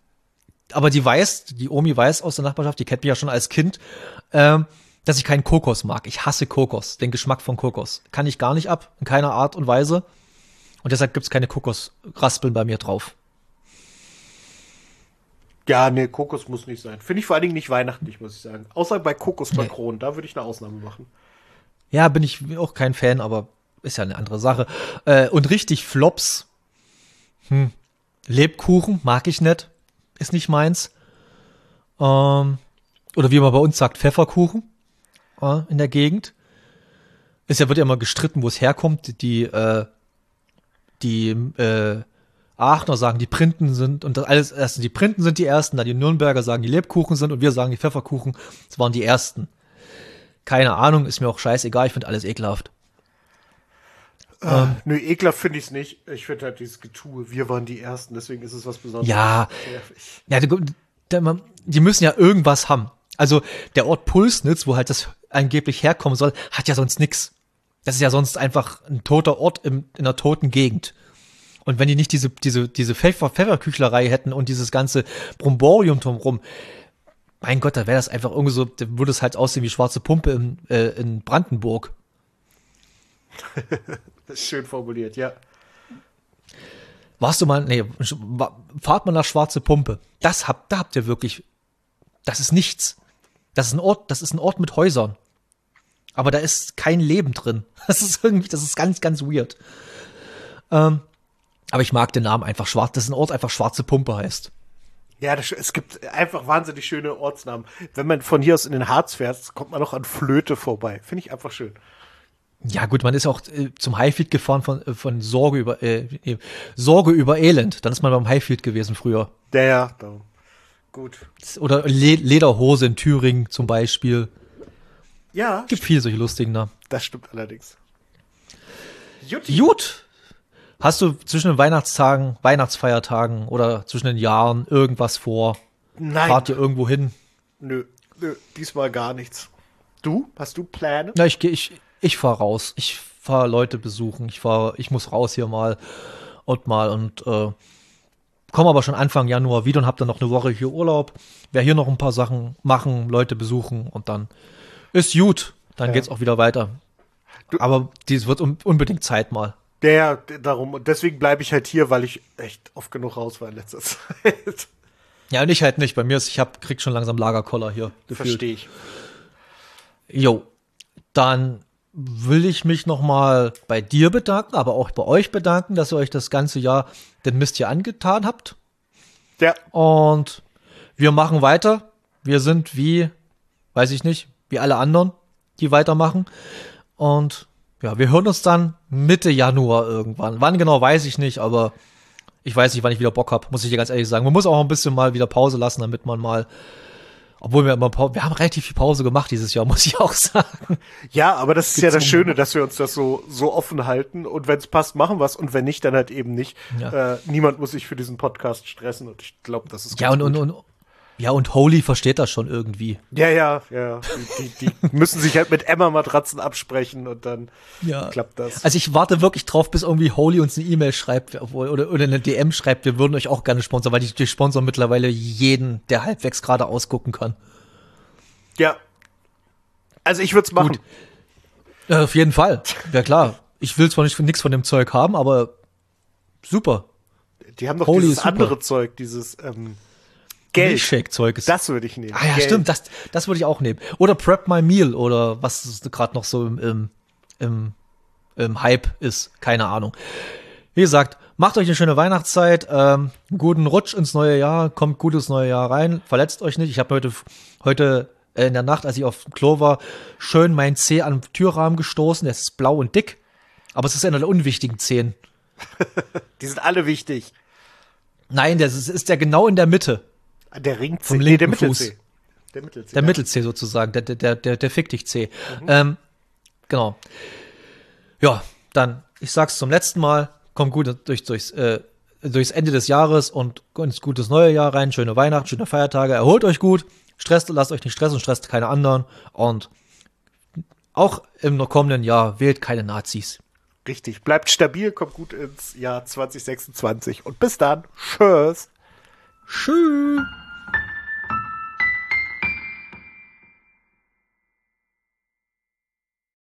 die Omi weiß aus der Nachbarschaft, die kennt mich ja schon als Kind, dass ich keinen Kokos mag. Ich hasse Kokos, den Geschmack von Kokos. Kann ich gar nicht ab, in keiner Art und Weise. Und deshalb gibt's keine Kokosraspeln bei mir drauf. Ja, nee, Kokos muss nicht sein. Finde ich vor allen Dingen nicht weihnachtlich, muss ich sagen. Außer bei Kokosmakronen, da würde ich eine Ausnahme machen. Ja, bin ich auch kein Fan, aber ist ja eine andere Sache. Und richtig Flops. Lebkuchen mag ich nicht. Ist nicht meins. Oder wie man bei uns sagt, Pfefferkuchen in der Gegend. Wird ja immer gestritten, wo es herkommt. Die Aachener sagen, die Printen sind, und das alles, erst die Printen sind die ersten, dann die Nürnberger sagen, die Lebkuchen sind, und wir sagen, die Pfefferkuchen, das waren die ersten. Keine Ahnung, ist mir auch scheißegal, ich finde alles ekelhaft. Nö, ekelhaft finde ich es nicht. Ich finde halt dieses Getue, wir waren die Ersten, deswegen ist es was Besonderes. Ja, die müssen ja irgendwas haben. Also der Ort Pulsnitz, wo halt das angeblich herkommen soll, hat ja sonst nix. Das ist ja sonst einfach ein toter Ort in einer toten Gegend. Und wenn die nicht diese Pfefferküchlerei hätten und dieses ganze Bromborium drumherum, mein Gott, da wäre das einfach irgendwie so, da würde es halt aussehen wie schwarze Pumpe in Brandenburg. Das ist schön formuliert, ja. Fahrt mal nach Schwarze Pumpe. Da habt ihr wirklich, das ist nichts. Das ist ein Ort mit Häusern. Aber da ist kein Leben drin. Das ist ganz, ganz weird. Aber ich mag den Namen einfach dass ein Ort einfach Schwarze Pumpe heißt. Ja, es gibt einfach wahnsinnig schöne Ortsnamen. Wenn man von hier aus in den Harz fährt, kommt man noch an Flöte vorbei. Finde ich einfach schön. Ja gut, man ist auch zum Highfield gefahren von Sorge über Elend. Dann ist man beim Highfield gewesen früher. Ja, gut. Oder Lederhose in Thüringen zum Beispiel. Ja. Gibt viele solche lustigen Namen. Das stimmt allerdings. Gut. Hast du zwischen den Weihnachtstagen, Weihnachtsfeiertagen oder zwischen den Jahren irgendwas vor? Nein. Fahrt ihr irgendwo hin? Nö, diesmal gar nichts. Du? Hast du Pläne? Ja, ich fahr raus. Ich fahr Leute besuchen. Ich muss raus hier mal und komme aber schon Anfang Januar wieder und hab dann noch eine Woche hier Urlaub. Werde hier noch ein paar Sachen machen, Leute besuchen und dann ist gut. Dann geht's auch wieder weiter. Aber dies wird unbedingt Zeit mal. Ja, darum. Und deswegen bleibe ich halt hier, weil ich echt oft genug raus war in letzter Zeit. Ja, und ich halt nicht. Bei mir ist, krieg schon langsam Lagerkoller hier. Verstehe ich. Jo, dann will ich mich noch mal bei dir bedanken, aber auch bei euch bedanken, dass ihr euch das ganze Jahr den Mist hier angetan habt. Ja. Und wir machen weiter. Wir sind weiß ich nicht, wie alle anderen, die weitermachen. Und ja, wir hören uns dann Mitte Januar irgendwann. Wann genau, weiß ich nicht, aber ich weiß nicht, wann ich wieder Bock habe, muss ich dir ganz ehrlich sagen. Man muss auch ein bisschen mal wieder Pause lassen, damit man mal, obwohl wir haben relativ viel Pause gemacht dieses Jahr, muss ich auch sagen. Ja, aber das ist ja das Schöne, dass wir uns das so offen halten. Und wenn es passt, machen wir es. Und wenn nicht, dann halt eben nicht. Ja. Niemand muss sich für diesen Podcast stressen. Und ich glaube, das ist ganz gut. Und Holy versteht das schon irgendwie. Ja. Die müssen sich halt mit Emma-Matratzen absprechen und dann klappt das. Also ich warte wirklich drauf, bis irgendwie Holy uns eine E-Mail schreibt oder eine DM schreibt, wir würden euch auch gerne sponsern, weil die sponsern mittlerweile jeden, der halbwegs gerade ausgucken kann. Ja. Also ich würde es machen. Gut. Ja, auf jeden Fall. Ja klar. Ich will zwar nichts von dem Zeug haben, aber super. Die haben doch Holy dieses andere Zeug, dieses Geld. Milchshake-Zeug ist. Das würde ich nehmen. Ah ja, Geld. Stimmt, das würde ich auch nehmen. Oder Prep My Meal oder was gerade noch so im Hype ist. Keine Ahnung. Wie gesagt, macht euch eine schöne Weihnachtszeit, guten Rutsch ins neue Jahr, kommt gut ins neue Jahr rein, verletzt euch nicht. Ich habe heute in der Nacht, als ich auf dem Klo war, schön meinen Zeh an den Türrahmen gestoßen. Der ist blau und dick, aber es ist einer der unwichtigen Zehen. Die sind alle wichtig. Nein, ist der genau in der Mitte. Der Ringzeh. Vom linken der Fuß. Mittelzeh. Der Mittelzeh sozusagen, der fick dich Zeh. Genau. Ja, dann, ich sag's zum letzten Mal, kommt gut durchs Ende des Jahres und ins gutes neue Jahr rein, schöne Weihnachten, schöne Feiertage, erholt euch gut, lasst euch nicht stressen und stresst keine anderen und auch im kommenden Jahr wählt keine Nazis. Richtig, bleibt stabil, kommt gut ins Jahr 2026 und bis dann, tschüss. Tschüss.